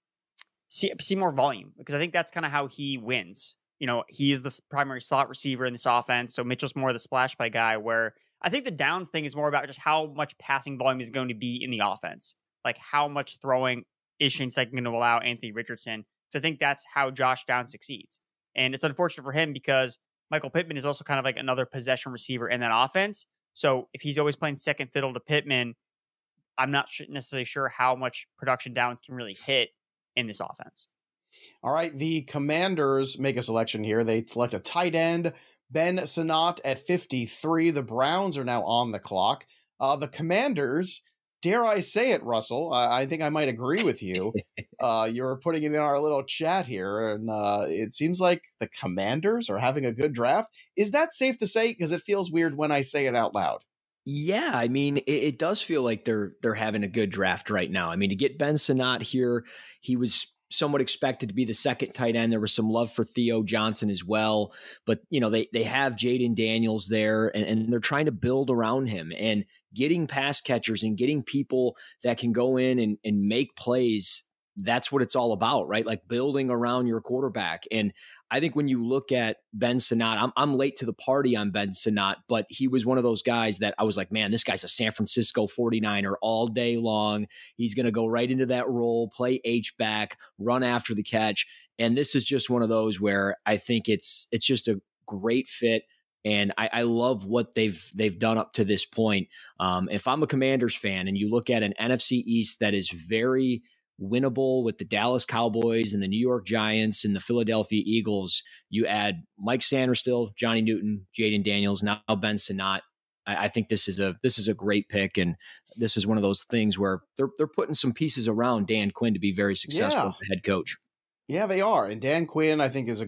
see more volume, because I think that's kind of how he wins. You know, he is the primary slot receiver in this offense, so Mitchell's more the splash play guy, where I think the Downs thing is more about just how much passing volume is going to be in the offense. Like how much throwing is Shane Steichen going to allow Anthony Richardson? So I think that's how Josh Downs succeeds. And it's unfortunate for him because Michael Pittman is also kind of like another possession receiver in that offense. So if he's always playing second fiddle to Pittman, I'm not necessarily sure how much production Downs can really hit in this offense. All right. The Commanders make a selection here. They select a tight end, Ben Sinnott at 53. The Browns are now on the clock. The Commanders, dare I say it, Russell, I think I might agree with you. You're putting it in our little chat here, and it seems like the Commanders are having a good draft. Is that safe to say? Because it feels weird when I say it out loud. Yeah, I mean, it does feel like they're having a good draft right now. I mean, to get Ben Sinnott here, he was somewhat expected to be the second tight end. There was some love for Theo Johnson as well, but you know, they have Jaden Daniels there, and they're trying to build around him, and getting pass catchers and getting people that can go in and make plays. That's what it's all about, right? Like building around your quarterback. And I think when you look at Ben Sinnott, I'm late to the party on Ben Sinnott, but he was one of those guys that I was like, man, this guy's a San Francisco 49er all day long. He's going to go right into that role, play H-back, run after the catch. And this is just one of those where I think it's just a great fit. And I love what they've done up to this point. If I'm a Commanders fan and you look at an NFC East that is very winnable with the Dallas Cowboys and the New York Giants and the Philadelphia Eagles, you add Mike Sanderstill, Johnny Newton, Jaden Daniels, now Ben Sinnott. I think this is a great pick, and this is one of those things where they're putting some pieces around Dan Quinn to be very successful as a head coach. Yeah, they are. And Dan Quinn, I think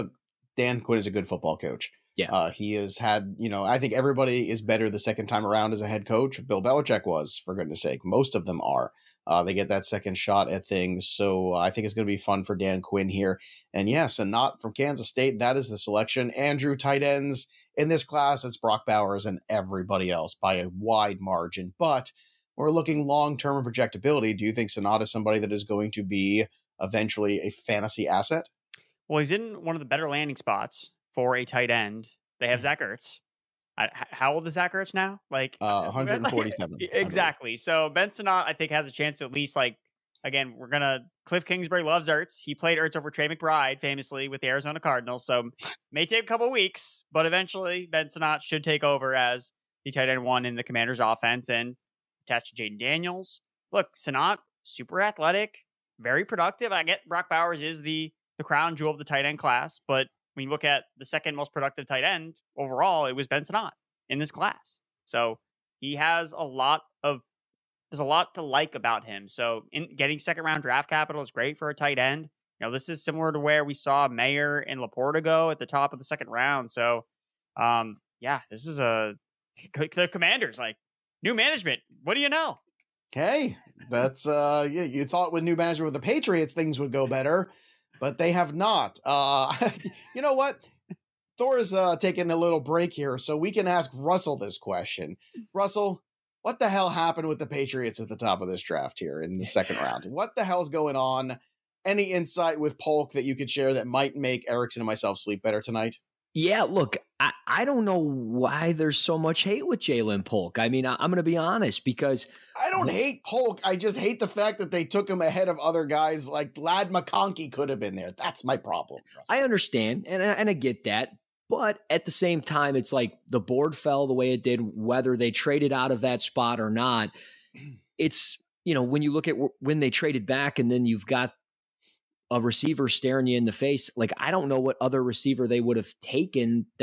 Dan Quinn is a good football coach. Yeah. He has had, I think everybody is better the second time around as a head coach. Bill Belichick was, for goodness sake. Most of them are. They get that second shot at things. So I think it's going to be fun for Dan Quinn here. And yes, and not from Kansas State. That is the selection. Andrew, tight ends in this class, it's Brock Bowers and everybody else by a wide margin. But we're looking long-term projectability. Do you think Sinnott is somebody that is going to be eventually a fantasy asset? Well, he's in one of the better landing spots for a tight end. They have Zach Ertz. How old is Zach Ertz now? Like 147. Exactly. So Ben Sinnott, I think, has a chance to at least, like, again, Cliff Kingsbury loves Ertz. He played Ertz over Trey McBride famously with the Arizona Cardinals. So may take a couple weeks, but eventually Ben Sinnott should take over as the tight end one in the Commanders offense and attached to Jaden Daniels. Look, Sinnott, super athletic, very productive. I get Brock Bowers is the crown jewel of the tight end class, but when you look at the second most productive tight end overall, it was Ben Sinnott in this class. So he has there's a lot to like about him. So in getting second round draft capital is great for a tight end. You know, this is similar to where we saw Mayer and Laporta go at the top of the second round. So this is the Commanders, like, new management. What do you know? Hey, that's you thought with new management with the Patriots things would go better. But they have not. You know what? Thor's taking a little break here, so we can ask Russell this question. Russell, what the hell happened with the Patriots at the top of this draft here in the second round? What the hell's going on? Any insight with Polk that you could share that might make Erickson and myself sleep better tonight? Yeah, look, I don't know why there's so much hate with Ja'Lynn Polk. I mean, I'm going to be honest, because I don't hate Polk. I just hate the fact that they took him ahead of other guys like Ladd McConkey could have been there. That's my problem. I understand, and I get that. But at the same time, it's like the board fell the way it did, whether they traded out of that spot or not. It's, when you look at when they traded back and then you've got a receiver staring you in the face, like, I don't know what other receiver they would have taken that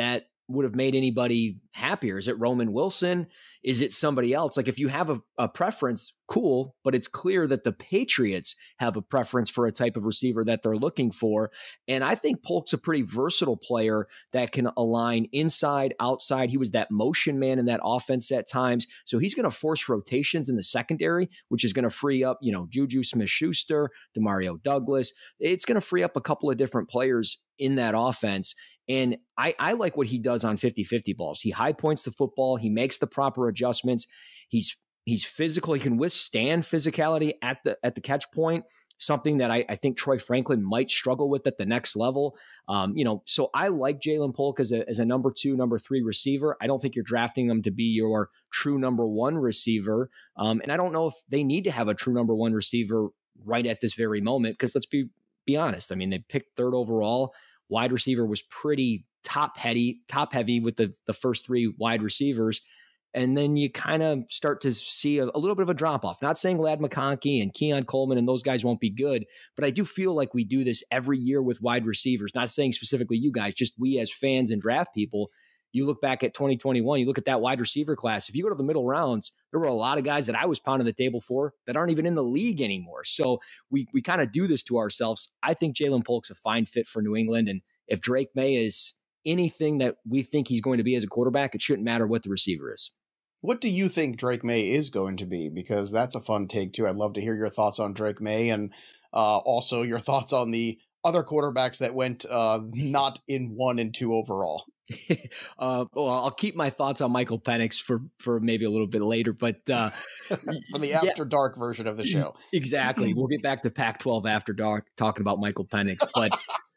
would have made anybody happier? Is it Roman Wilson? Is it somebody else? Like, if you have a preference, cool, but it's clear that the Patriots have a preference for a type of receiver that they're looking for. And I think Polk's a pretty versatile player that can align inside, outside. He was that motion man in that offense at times. So he's going to force rotations in the secondary, which is going to free up, Juju Smith-Schuster, Demario Douglas. It's going to free up a couple of different players in that offense. And I like what he does on 50-50 balls. He high points the football. He makes the proper adjustments. He's physical. He can withstand physicality at the catch point, something that I think Troy Franklin might struggle with at the next level. So I like Ja'Lynn Polk as a number 2, number 3 receiver. I don't think you're drafting him to be your true number 1 receiver. And I don't know if they need to have a true number 1 receiver right at this very moment, because let's be honest. I mean, they picked 3rd overall. Wide receiver was pretty top heavy with the first 3 wide receivers. And then you kind of start to see a little bit of a drop off. Not saying Ladd McConkey and Keon Coleman and those guys won't be good, but I do feel like we do this every year with wide receivers. Not saying specifically you guys, just we as fans and draft people. You look back at 2021, you look at that wide receiver class. If you go to the middle rounds, there were a lot of guys that I was pounding the table for that aren't even in the league anymore. So we kind of do this to ourselves. I think Ja'Lynn Polk's a fine fit for New England. And if Drake May is anything that we think he's going to be as a quarterback, it shouldn't matter what the receiver is. What do you think Drake May is going to be? Because that's a fun take too. I'd love to hear your thoughts on Drake May, and also your thoughts on the other quarterbacks that went not in 1 and 2 overall. Well, I'll keep my thoughts on Michael Penix for maybe a little bit later, but for the after dark version of the show. Exactly. We'll get back to Pac-12 after dark talking about Michael Penix, but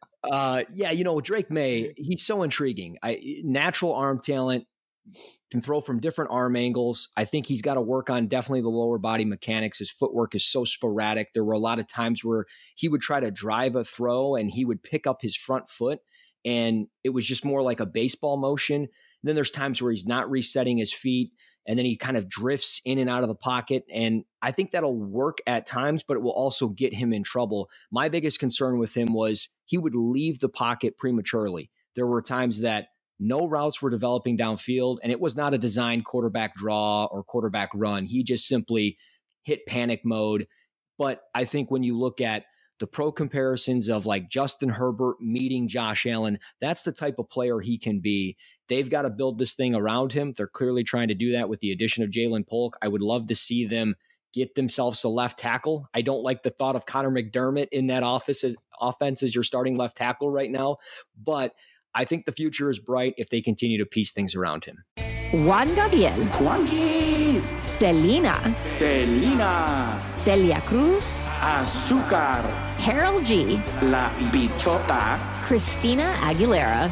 Drake May, he's so intriguing. Natural arm talent, can throw from different arm angles. I think he's got to work on definitely the lower body mechanics. His footwork is so sporadic. There were a lot of times where he would try to drive a throw and he would pick up his front foot, and it was just more like a baseball motion. And then there's times where he's not resetting his feet, and then he kind of drifts in and out of the pocket. And I think that'll work at times, but it will also get him in trouble. My biggest concern with him was he would leave the pocket prematurely. There were times that no routes were developing downfield, and it was not a designed quarterback draw or quarterback run. He just simply hit panic mode. But I think when you look at the pro comparisons of like Justin Herbert meeting Josh Allen, that's the type of player he can be. They've got to build this thing around him. They're clearly trying to do that with the addition of Ja'Lynn Polk. I would love to see them get themselves a left tackle. I don't like the thought of Connor McDermott in that offense as your starting left tackle right now, but I think the future is bright if they continue to piece things around him. Juan Gabriel. Juanquis. Selena. Selena. Celia Cruz. Azúcar. Harold G. La Bichota. Christina Aguilera.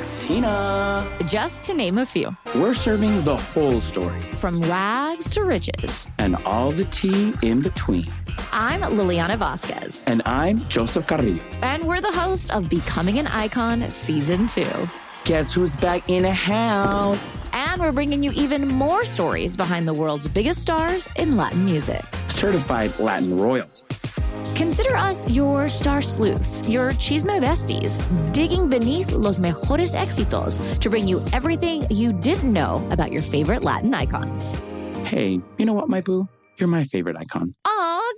Xtina. Just to name a few. We're serving the whole story. From rags to riches. And all the tea in between. I'm Liliana Vasquez. And I'm Joseph Carrillo. And we're the host of Becoming an Icon Season 2. Guess who's back in the house? And we're bringing you even more stories behind the world's biggest stars in Latin music. Certified Latin royalty. Consider us your star sleuths, your chisme besties, digging beneath los mejores éxitos to bring you everything you didn't know about your favorite Latin icons. Hey, you know what, my boo? You're my favorite icon. Aw,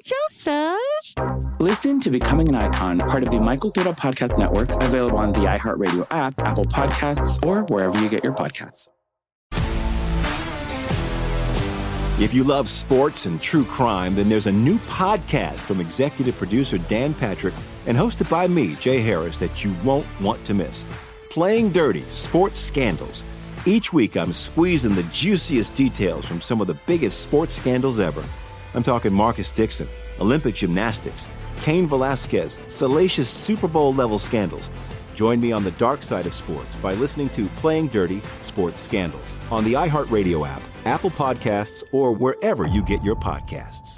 Joseph. Listen to Becoming an Icon, part of the Michael Dura Podcast Network, available on the iHeartRadio app, Apple Podcasts, or wherever you get your podcasts. If you love sports and true crime, then there's a new podcast from executive producer Dan Patrick and hosted by me, Jay Harris, that you won't want to miss. Playing Dirty: Sports Scandals. Each week, I'm squeezing the juiciest details from some of the biggest sports scandals ever. I'm talking Marcus Dixon, Olympic gymnastics, Cain Velasquez, salacious Super Bowl-level scandals. Join me on the dark side of sports by listening to Playing Dirty: Sports Scandals on the iHeartRadio app, Apple Podcasts, or wherever you get your podcasts.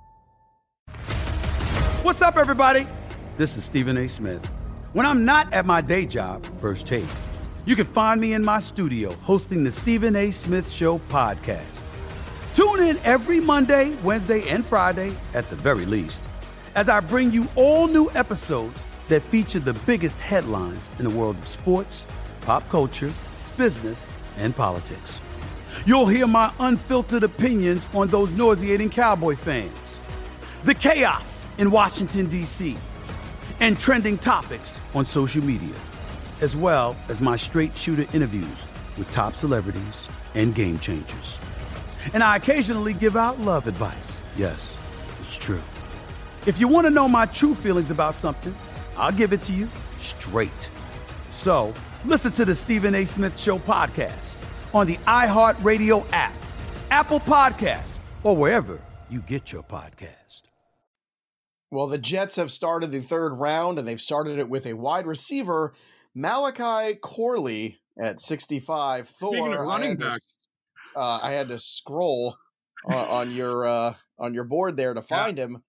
What's up, everybody? This is Stephen A. Smith. When I'm not at my day job, First Take, you can find me in my studio hosting the Stephen A. Smith Show podcast. Tune in every Monday, Wednesday, and Friday, at the very least, as I bring you all new episodes that feature the biggest headlines in the world of sports, pop culture, business, and politics. You'll hear my unfiltered opinions on those nauseating Cowboy fans, the chaos in Washington, D.C., and trending topics on social media, as well as my straight shooter interviews with top celebrities and game changers. And I occasionally give out love advice. Yes, it's true. If you want to know my true feelings about something, I'll give it to you straight. So listen to the Stephen A. Smith Show podcast on the iHeartRadio app, Apple Podcasts, or wherever you get your podcast. Well, the Jets have started the third round, and they've started it with a wide receiver, Malachi Corley, at 65. Speaking of running back, I had to scroll on your board there to find him.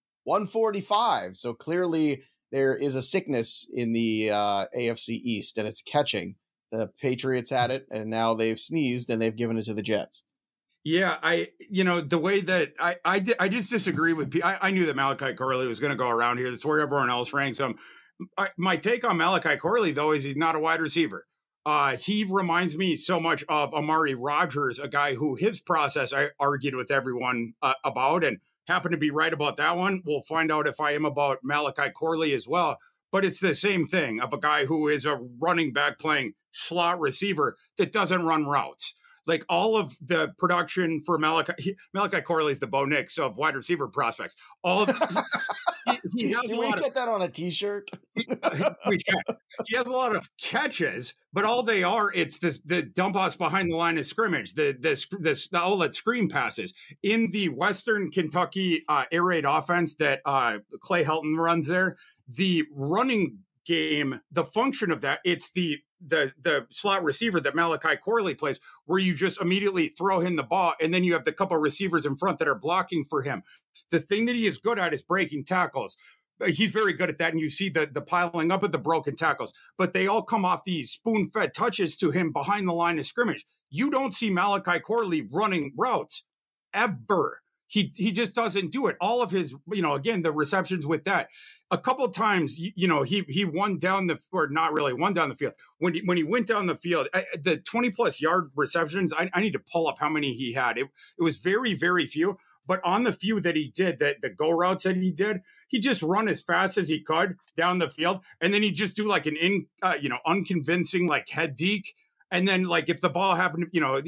145. So clearly there is a sickness in the AFC East, and it's catching. The Patriots had it, and now they've sneezed, and they've given it to the Jets. Yeah, the way that I just disagree with people. I knew that Malachi Corley was going to go around here. That's where everyone else ranks him. My take on Malachi Corley, though, is he's not a wide receiver. He reminds me so much of Amari Rodgers, a guy who his process I argued with everyone about and happened to be right about that one. We'll find out if I am about Malachi Corley as well. But it's the same thing of a guy who is a running back playing slot receiver that doesn't run routes. Like all of the production for Malachi Corley is the Bo Nix of wide receiver prospects. All of he has Can we get that on a T-shirt? We can. He has a lot of catches, but all they are, it's the dump offs behind the line of scrimmage, the outlet screen passes in the Western Kentucky air raid offense that Clay Helton runs there. The running game, the function of that, it's the slot receiver that Malachi Corley plays, where you just immediately throw him the ball, and then you have the couple of receivers in front that are blocking for him. The thing that he is good at is breaking tackles. He's very good at that, and you see the piling up of the broken tackles, but they all come off these spoon-fed touches to him behind the line of scrimmage. You don't see Malachi Corley running routes ever. He just doesn't do it. All of his, again, the receptions with that. A couple of times, he won down the, or not really won down the field. When he went down the field, the 20-plus yard receptions, I need to pull up how many he had. It was very, very few. But on the few that he did, the go routes that he did, he just run as fast as he could down the field. And then he'd just do like an unconvincing like head deke. And then, like, if the ball happened,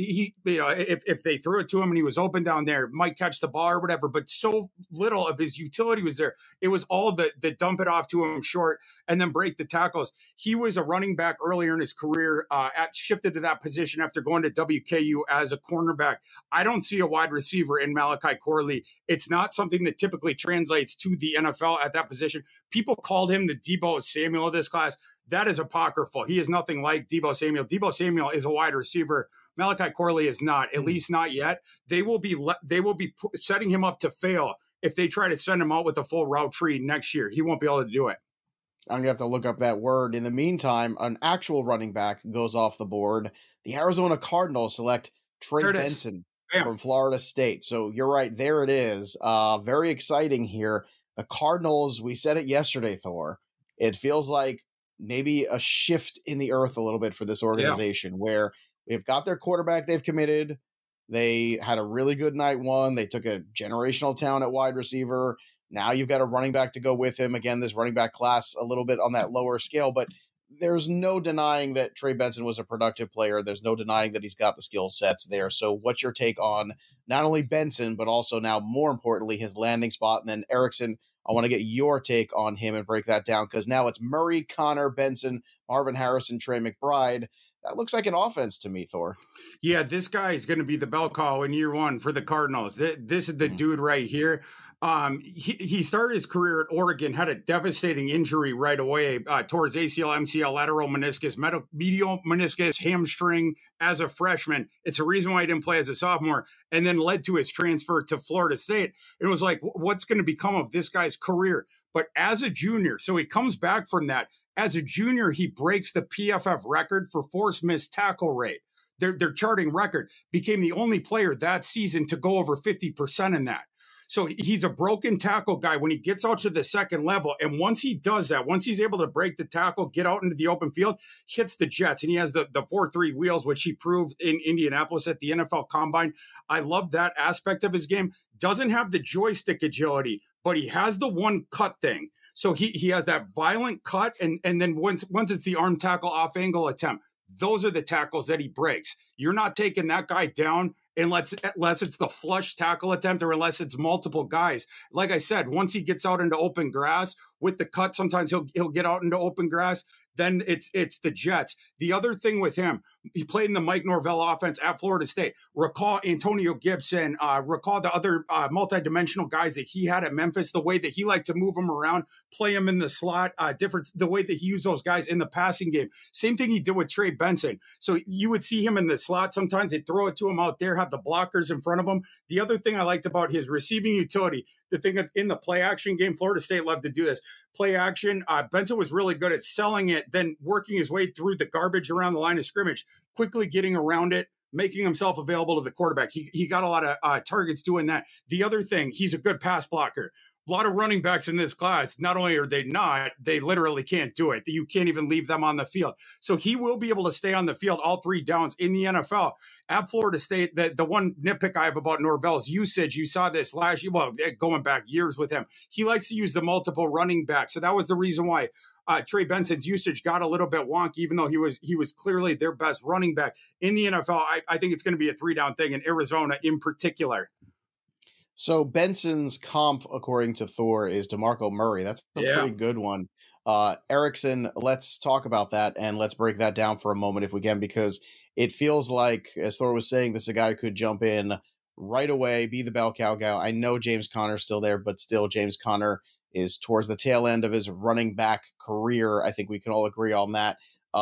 if they threw it to him and he was open down there, might catch the ball or whatever. But so little of his utility was there. It was all the dump it off to him short and then break the tackles. He was a running back earlier in his career, shifted to that position after going to WKU as a cornerback. I don't see a wide receiver in Malachi Corley. It's not something that typically translates to the NFL at that position. People called him the Deebo Samuel of this class. That is apocryphal. He is nothing like Deebo Samuel. Deebo Samuel is a wide receiver. Malachi Corley is not, at least not yet. They will be setting him up to fail if they try to send him out with a full route tree next year. He won't be able to do it. I'm going to have to look up that word. In the meantime, an actual running back goes off the board. The Arizona Cardinals select Trey Benson from Florida State. So you're right. There it is. Very exciting here. The Cardinals, we said it yesterday, Thor. It feels like maybe a shift in the earth a little bit for this organization where they've got their quarterback they've committed. They had a really good night one. They took a generational talent at wide receiver. Now you've got a running back to go with him. Again, this running back class a little bit on that lower scale, but there's no denying that Trey Benson was a productive player. There's no denying that he's got the skill sets there. So what's your take on not only Benson, but also now more importantly, his landing spot? And then Erickson, I want to get your take on him and break that down because now it's Murray, Connor, Benson, Marvin Harrison, Trey McBride. That looks like an offense to me, Thor. Yeah, this guy is going to be the bell cow in year one for the Cardinals. This is the dude right here. He started his career at Oregon, had a devastating injury right away towards ACL, MCL, lateral meniscus, medial meniscus, hamstring as a freshman. It's a reason why he didn't play as a sophomore, and then led to his transfer to Florida State. It was like, what's going to become of this guy's career? But as a junior, so he comes back from that. As a junior, he breaks the PFF record for forced missed tackle rate. Their charting record, became the only player that season to go over 50% in that. So he's a broken tackle guy when he gets out to the second level. And once he does that, once he's able to break the tackle, get out into the open field, hits the jets, and he has the 4.3 wheels, which he proved in Indianapolis at the NFL Combine. I love that aspect of his game. Doesn't have the joystick agility, but he has the one cut thing. So he has that violent cut, and then once it's the arm tackle off angle attempt, those are the tackles that he breaks. You're not taking that guy down unless it's the flush tackle attempt or unless it's multiple guys. Like I said, once he gets out into open grass with the cut, sometimes he'll get out into open grass. Then it's the Jets. The other thing with him, he played in the Mike Norvell offense at Florida State. Recall Antonio Gibson. Recall the other multidimensional guys that he had at Memphis. The way that he liked to move them around, play them in the slot. The way that he used those guys in the passing game. Same thing he did with Trey Benson. So you would see him in the slot. Sometimes they throw it to him out there, have the blockers in front of him. The other thing I liked about his receiving utility, the thing in the play action game, Florida State loved to do this. Play action. Benson was really good at selling it, then working his way through the garbage around the line of scrimmage, quickly getting around it, making himself available to the quarterback. He got a lot of targets doing that. The other thing, he's a good pass blocker. A lot of running backs in this class, not only are they not, they literally can't do it. You can't even leave them on the field. So he will be able to stay on the field all 3 downs in the NFL. At Florida State, the one nitpick I have about Norvell's usage, you saw this last year, well, going back years with him. He likes to use the multiple running backs. So that was the reason why Trey Benson's usage got a little bit wonky, even though he was clearly their best running back. In the NFL, I think it's going to be a 3-down thing in Arizona in particular. So Benson's comp, according to Thor, is DeMarco Murray. That's a pretty good one. Erickson, let's talk about that, and let's break that down for a moment if we can, because it feels like, as Thor was saying, this is a guy who could jump in right away, be the bell cow guy. I know James Conner's still there, but still James Conner is towards the tail end of his running back career. I think we can all agree on that.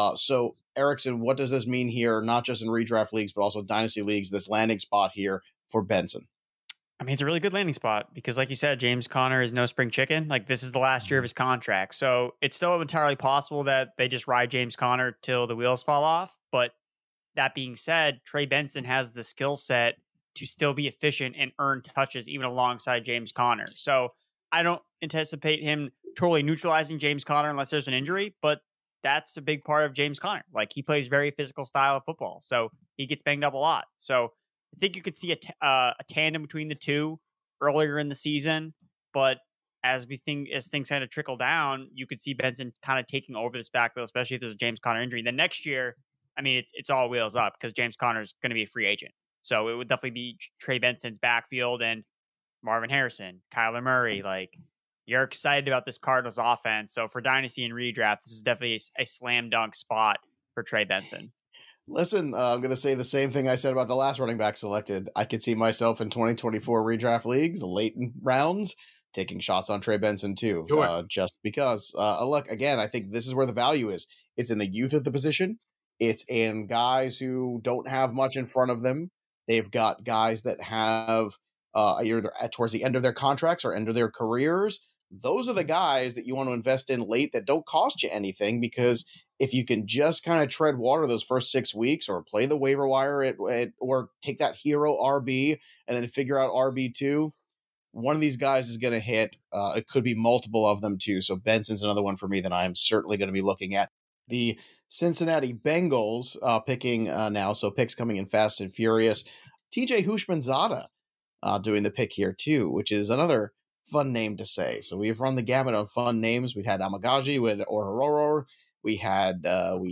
So Erickson, what does this mean here, not just in redraft leagues, but also dynasty leagues, this landing spot here for Benson? I mean, it's a really good landing spot because, like you said, James Conner is no spring chicken. Like, this is the last year of his contract. So it's still entirely possible that they just ride James Conner till the wheels fall off. But that being said, Trey Benson has the skill set to still be efficient and earn touches even alongside James Conner. So I don't anticipate him totally neutralizing James Conner unless there's an injury, but that's a big part of James Conner. Like, he plays very physical style of football, so he gets banged up a lot. So I think you could see a tandem between the two earlier in the season, but as things kind of trickle down, you could see Benson kind of taking over this backfield, especially if there's a James Conner injury. The next year, I mean, it's all wheels up because James Conner is going to be a free agent. So it would definitely be Trey Benson's backfield and Marvin Harrison, Kyler Murray. Like, you're excited about this Cardinals offense. So for Dynasty and Redraft, this is definitely a slam dunk spot for Trey Benson. Listen, I'm going to say the same thing I said about the last running back selected. I could see myself in 2024 redraft leagues, late in rounds, taking shots on Trey Benson too, just because. Look, again, I think this is where the value is. It's in the youth of the position. It's in guys who don't have much in front of them. They've got guys that have either towards the end of their contracts or end of their careers. Those are the guys that you want to invest in late that don't cost you anything, because if you can just kind of tread water those first 6 weeks or play the waiver wire or take that hero RB and then figure out RB2, one of these guys is going to hit. It could be multiple of them too. So Benson's another one for me that I'm certainly going to be looking at. The Cincinnati Bengals picking now, so picks coming in fast and furious. TJ Houshmandzadeh doing the pick here too, which is another fun name to say. So we've run the gamut of fun names. We've had Amagaji with Orhoror. We had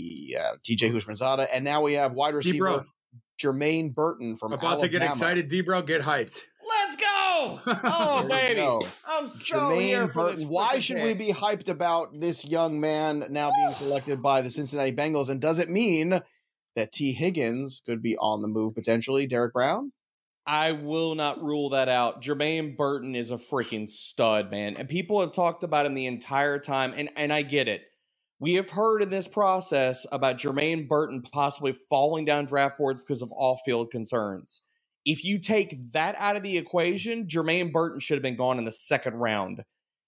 TJ Houshmandzadeh, and now we have wide receiver Jermaine Burton from Alabama. To get excited, D-Bro, get hyped. Let's go! Oh, baby. I'm so here for this. Why should we be hyped about this young man now being selected by the Cincinnati Bengals? And does it mean that T. Higgins could be on the move potentially? Derek Brown? I will not rule that out. Jermaine Burton is a freaking stud, man. And people have talked about him the entire time, and I get it. We have heard in this process about Jermaine Burton possibly falling down draft boards because of off-field concerns. If you take that out of the equation, Jermaine Burton should have been gone in the second round.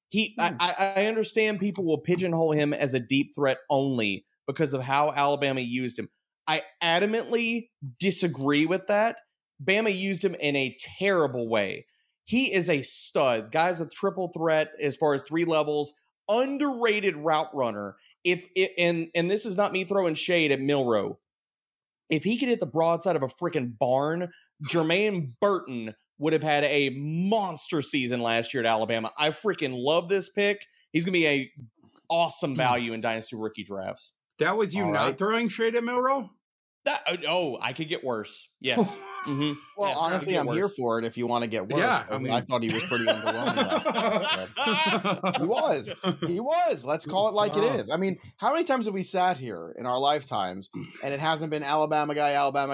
I understand people will pigeonhole him as a deep threat only because of how Alabama used him. I adamantly disagree with that. Bama used him in a terrible way. He is a stud. Guy's a triple threat as far as 3 levels. Underrated route runner. And this is not me throwing shade at Milroe. If he could hit the broadside of a freaking barn, Jermaine Burton would have had a monster season last year at Alabama. I freaking love this pick. He's going to be a awesome value in Dynasty rookie drafts. That was you not throwing shade at Milroe? I could get worse. Yes. Mm-hmm. Well, honestly, I'm here for it if you want to get worse. Yeah, I thought he was pretty underwhelming. He was. Let's call it like it is. I mean, how many times have we sat here in our lifetimes and it hasn't been Alabama guy,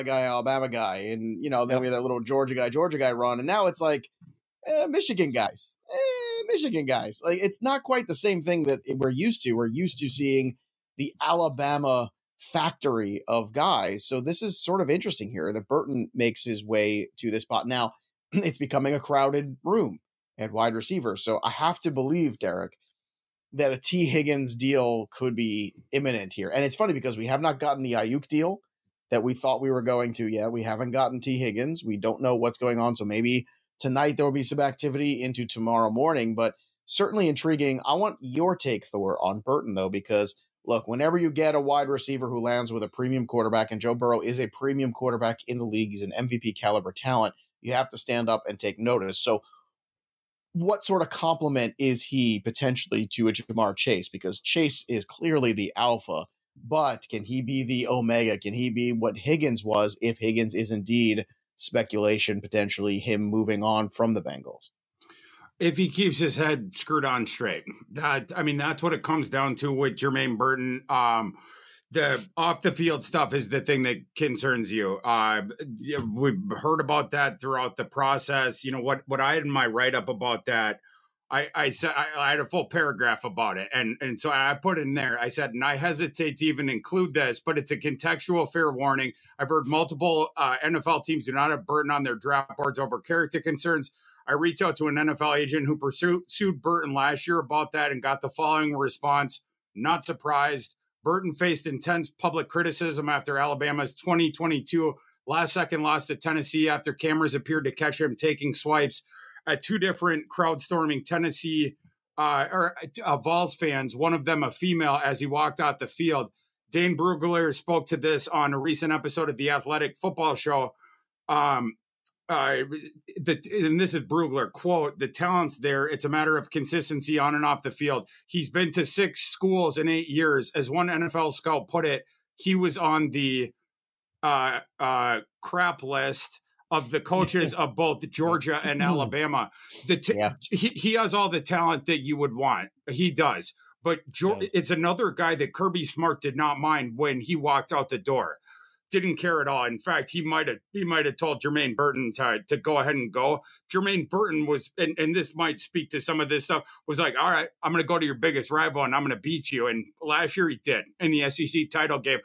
and then we had that little Georgia guy run, and now it's like Michigan guys. Like, it's not quite the same thing that we're used to. We're used to seeing the Alabama factory of guys. So this is sort of interesting here that Burton makes his way to this spot. Now, it's becoming a crowded room at wide receiver. So I have to believe, Derek, that a T. Higgins deal could be imminent here. And it's funny because we have not gotten the Ayuk deal that we thought we were going to. Yeah, we haven't gotten T. Higgins. We don't know what's going on. So maybe tonight there will be some activity into tomorrow morning, but certainly intriguing. I want your take, Thor, on Burton, though, because look, whenever you get a wide receiver who lands with a premium quarterback, and Joe Burrow is a premium quarterback in the league, he's an MVP caliber talent, you have to stand up and take notice. So what sort of compliment is he potentially to a Jamar Chase? Because Chase is clearly the alpha, but can he be the omega? Can he be what Higgins was if Higgins is indeed speculation, potentially him moving on from the Bengals? If he keeps his head screwed on straight, that's what it comes down to with Jermaine Burton. The off the field stuff is the thing that concerns you. We've heard about that throughout the process. You know what I had in my write up about that. I said I had a full paragraph about it, and so I put in there. I said, and I hesitate to even include this, but it's a contextual fair warning. I've heard multiple NFL teams do not have Burton on their draft boards over character concerns. I reached out to an NFL agent who sued Burton last year about that and got the following response. Not surprised. Burton faced intense public criticism after Alabama's 2022 last-second loss to Tennessee after cameras appeared to catch him taking swipes at 2 different crowd-storming Tennessee Vols fans, one of them a female, as he walked out the field. Dane Brugler spoke to this on a recent episode of the Athletic Football Show. And this is Brugler, quote, "The talent's there. It's a matter of consistency on and off the field. He's been to 6 schools in 8 years. As one NFL scout put it, he was on the crap list of the coaches of both Georgia and Alabama. He has all the talent that you would want. He does. But it's another guy that Kirby Smart did not mind when he walked out the door. Didn't care at all. In fact, he might have told Jermaine Burton to go ahead and go. Jermaine Burton was, and this might speak to some of this stuff, was like, all right, I'm going to go to your biggest rival and I'm going to beat you. And last year he did in the SEC title game.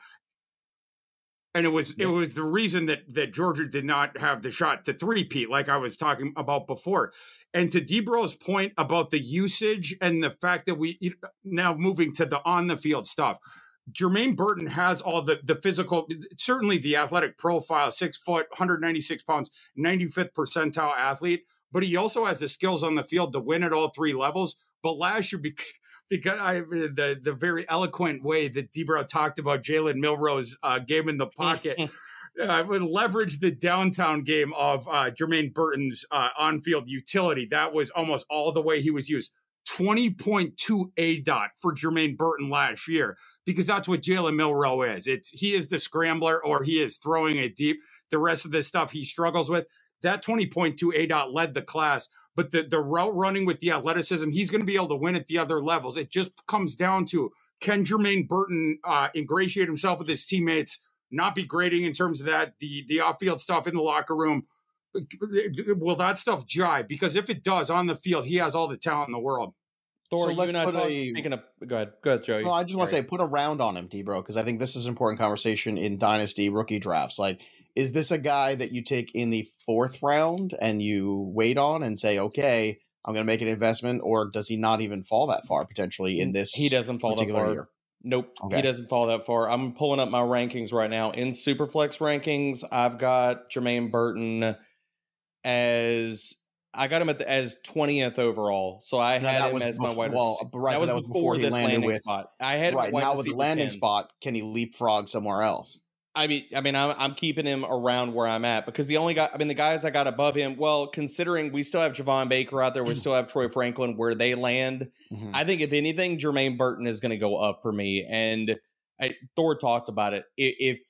And it was the reason that Georgia did not have the shot to three-peat, like I was talking about before. And to Debro's point about the usage and the fact that we now moving to the on-the-field stuff, Jermaine Burton has all the physical, certainly the athletic profile, 6 foot, 196 pounds, 95th percentile athlete, but he also has the skills on the field to win at all 3 levels. But last year, because the very eloquent way that Debro talked about Jalen Milroe's game in the pocket, I would leverage the downtown game of Jermaine Burton's on-field utility. That was almost all the way he was used. 20.2 ADOT for Jermaine Burton last year, because that's what Jalen Milroe is. He is the scrambler, or he is throwing it deep. The rest of the stuff he struggles with. That 20.2 ADOT led the class, but the route running with the athleticism, he's going to be able to win at the other levels. It just comes down to, can Jermaine Burton ingratiate himself with his teammates, not be grading in terms of that, the off-field stuff in the locker room? Will that stuff jive? Because if it does on the field, he has all the talent in the world. Thor, so let's speaking of, go ahead, Joey. Well, I just want to say, put a round on him, Debro, because I think this is an important conversation in dynasty rookie drafts. Like, is this a guy that you take in the 4th round and you wait on and say, okay, I'm going to make an investment, or does he not even fall that far potentially in this? He doesn't fall that far. Year? Nope. Okay. He doesn't fall that far. I'm pulling up my rankings right now. In Superflex rankings, I've got Jermaine Burton as I got him as 20th overall, so I had him as my wide receiver. Right, that was before he landed with spot. I had right now with the landing 10. spot. Can he leapfrog somewhere else? I mean, I'm keeping him around where I'm at because the guys I got above him. Well, considering we still have Javon Baker out there, we still have Troy Franklin where they land. Mm-hmm. I think if anything, Jermaine Burton is going to go up for me. And Thor talked about it. If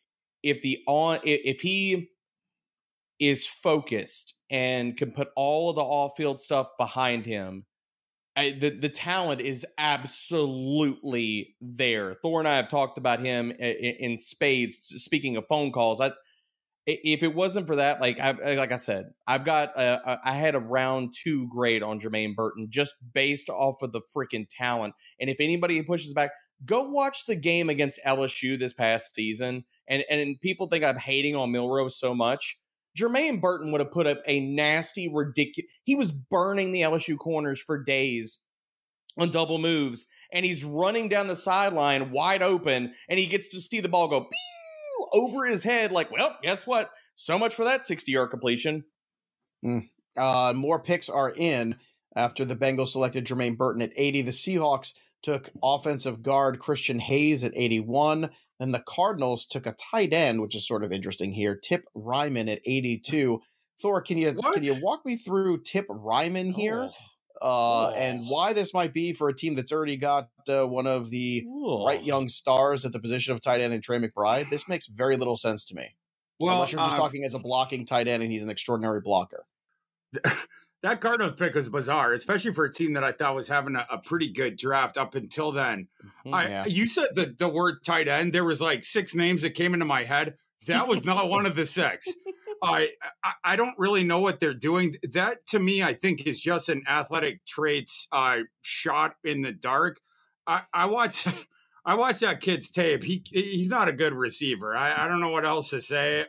he is focused and can put all of the off-field stuff behind him, the talent is absolutely there. Thor and I have talked about him in spades. Speaking of phone calls, if it wasn't for that, like I said, I had a round 2 grade on Jermaine Burton just based off of the freaking talent. And if anybody pushes back, go watch the game against LSU this past season. And people think I'm hating on Milrose so much. Jermaine Burton would have put up a nasty, ridiculous. He was burning the LSU corners for days on double moves, and he's running down the sideline wide open, and he gets to see the ball go pew over his head. Like, well, guess what? So much for that 60-yard completion. More picks are in after the Bengals selected Jermaine Burton at 80. The Seahawks took offensive guard Christian Hayes at 81. Then the Cardinals took a tight end, which is sort of interesting here, Tip Ryman at 82. Thor, can you walk me through Tip Ryman here and why this might be for a team that's already got one of the bright young stars at the position of tight end in Trey McBride? This makes very little sense to me. Well, unless you're just talking as a blocking tight end and he's an extraordinary blocker. That Cardinals pick was bizarre, especially for a team that I thought was having a pretty good draft up until then. You said the word tight end. There was like 6 names that came into my head. That was not one of the 6. I don't really know what they're doing. That, to me, I think is just an athletic traits shot in the dark. I watched that kid's tape. He's not a good receiver. I don't know what else to say.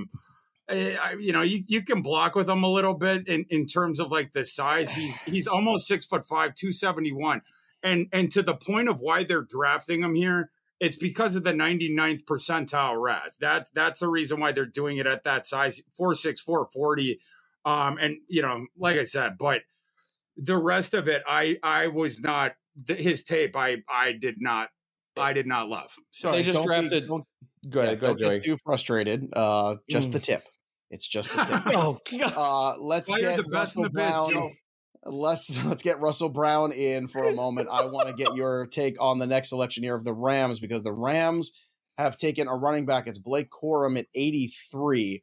You can block with him a little bit in terms of like the size. He's almost 6'5", 271. And to the point of why they're drafting him here, it's because of the 99th percentile RAS. That's the reason why they're doing it at that size, 4'6", 440. And like I said, but the rest of it, I was not his tape. I did not love. So they just drafted. Go ahead, Joey. Get too frustrated. Just the tip. It's just the tip. Oh God! Let's get Russell Brown. Let's get Russell Brown in for a moment. I want to get your take on the next selection here of the Rams, because the Rams have taken a running back. It's Blake Corum at 83.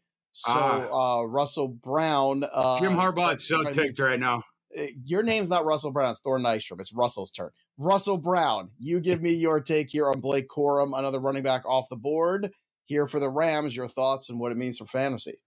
So Russell Brown. Jim Harbaugh is so ticked right now. Your name's not Russell Brown. It's Thor Nystrom. It's Russell's turn. Russell Brown, you give me your take here on Blake Corum, another running back off the board. Here for the Rams, your thoughts and what it means for fantasy.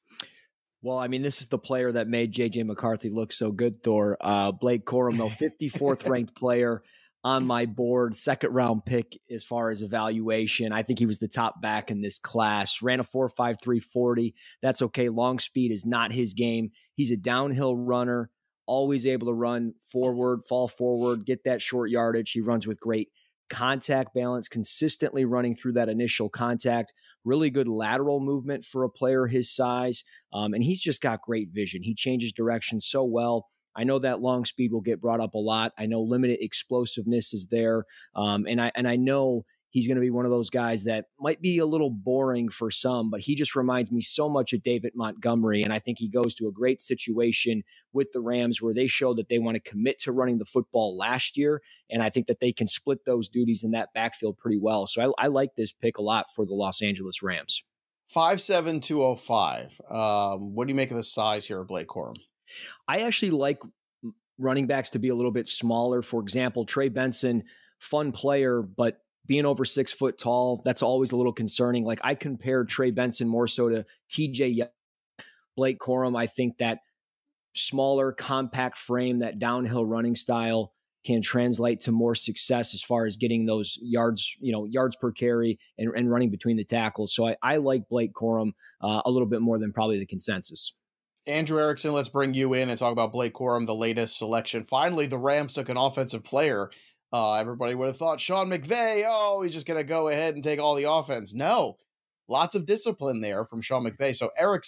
Well, I mean, this is the player that made J.J. McCarthy look so good, Thor. Blake Corum, though, 54th ranked player on my board, 2nd round pick as far as evaluation. I think he was the top back in this class. Ran a 4.53 40. That's okay. Long speed is not his game. He's a downhill runner, always able to run forward, fall forward, get that short yardage. He runs with great contact balance, consistently running through that initial contact, really good lateral movement for a player his size. And he's just got great vision. He changes direction so well. I know that long speed will get brought up a lot. I know limited explosiveness is there. And I know he's going to be one of those guys that might be a little boring for some, but he just reminds me so much of David Montgomery. And I think he goes to a great situation with the Rams where they showed that they want to commit to running the football last year. And I think that they can split those duties in that backfield pretty well. So I like this pick a lot for the Los Angeles Rams. 5'7", 205. What do you make of the size here of Blake Corum? I actually like running backs to be a little bit smaller. For example, Trey Benson, fun player, but being over 6 foot tall, that's always a little concerning. Like I compared Trey Benson more so to TJ Blake Corum. I think that smaller, compact frame, that downhill running style can translate to more success as far as getting those yards, yards per carry and running between the tackles. So I like Blake Corum a little bit more than probably the consensus. Andrew Erickson, let's bring you in and talk about Blake Corum, the latest selection. Finally, the Rams took an offensive player. Everybody would have thought Sean McVay, he's just going to go ahead and take all the offense. No, lots of discipline there from Sean McVay. So Erickson,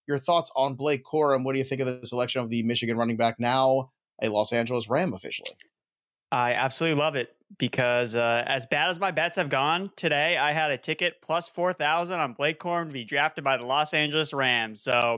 your thoughts on Blake Corum. What do you think of the selection of the Michigan running back, now a Los Angeles Ram officially? I absolutely love it because as bad as my bets have gone today, I had a ticket plus 4,000 on Blake Corum to be drafted by the Los Angeles Rams. So,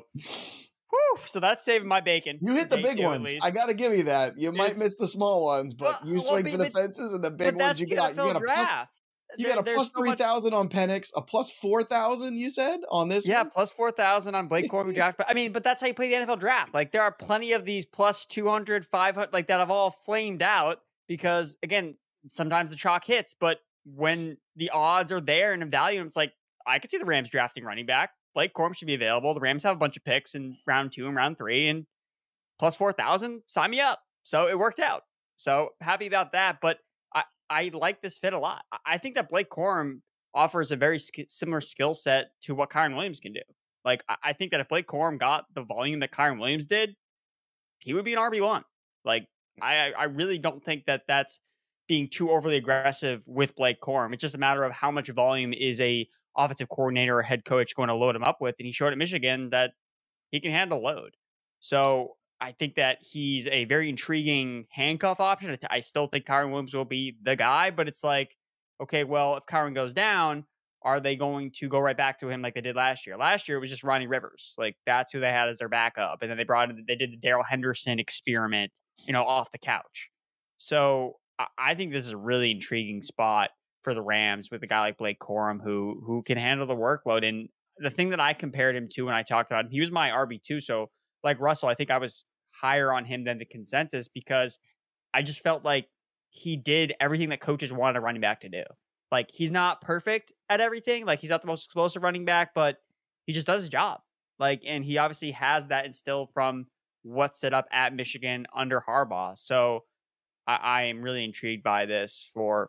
so that's saving my bacon. You hit the big ones. I got to give you that. You might miss the small ones, but you swing for the fences and the big ones you got. You got a draft. You got a plus 3,000 on Penix, a plus 4,000, you said, on this one? Plus 4,000 on Blake Corum draft. But that's how you play the NFL draft. Like, there are plenty of these plus 200, 500, like that have all flamed out because, again, sometimes the chalk hits, but when the odds are there and in value, it's like, I could see the Rams drafting running back. Blake Corum should be available. The Rams have a bunch of picks in round 2 and round 3, and plus 4,000, sign me up. So it worked out. So happy about that. But I like this fit a lot. I think that Blake Corum offers a very similar skill set to what Kyren Williams can do. Like, I think that if Blake Corum got the volume that Kyren Williams did, he would be an RB1. Like, I really don't think that that's being too overly aggressive with Blake Corum. It's just a matter of how much volume is a offensive coordinator or head coach going to load him up with. And he showed at Michigan that he can handle load. So I think that he's a very intriguing handcuff option. I still think Kyren Williams will be the guy, but it's like, okay, well, if Kyren goes down, are they going to go right back to him like they did last year? Last year, it was just Ronnie Rivers. Like, that's who they had as their backup. And then they did the Darrell Henderson experiment, off the couch. So I think this is a really intriguing spot for the Rams with a guy like Blake Corum who can handle the workload. And the thing that I compared him to when I talked about him, he was my RB2. So like Russell, I think I was higher on him than the consensus because I just felt like he did everything that coaches wanted a running back to do. Like, he's not perfect at everything. Like, he's not the most explosive running back, but he just does his job. Like, and he obviously has that instilled from what's set up at Michigan under Harbaugh. So I am really intrigued by this for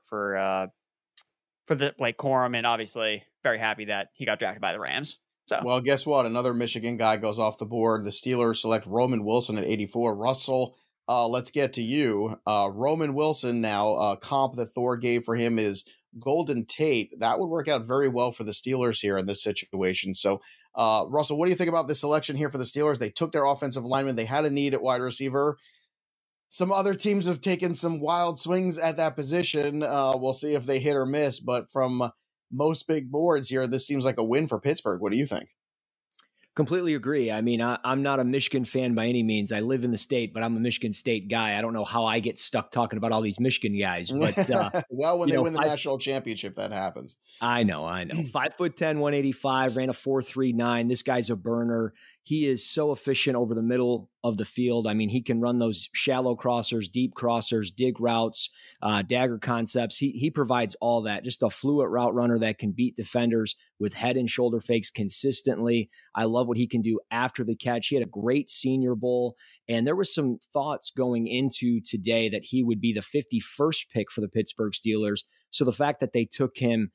the Blake Corum, and obviously very happy that he got drafted by the Rams. So, well, guess what? Another Michigan guy goes off the board. The Steelers select Roman Wilson at 84. Russell, let's get to you. Roman Wilson now, comp that Thor gave for him is Golden Tate. That would work out very well for the Steelers here in this situation. So, Russell, what do you think about this selection here for the Steelers? They took their offensive lineman. They had a need at wide receiver. Some other teams have taken some wild swings at that position. We'll see if they hit or miss, but from most big boards here, this seems like a win for Pittsburgh. What do you think? Completely agree. I mean, I'm not a Michigan fan by any means. I live in the state, but I'm a Michigan State guy. I don't know how I get stuck talking about all these Michigan guys. But well, when they win the national championship, that happens. I know. 5'10", 185, ran a 4.39. This guy's a burner. He is so efficient over the middle of the field. I mean, he can run those shallow crossers, deep crossers, dig routes, dagger concepts. He provides all that. Just a fluid route runner that can beat defenders with head and shoulder fakes consistently. I love what he can do after the catch. He had a great Senior Bowl, and there was some thoughts going into today that he would be the 51st pick for the Pittsburgh Steelers. So the fact that they took him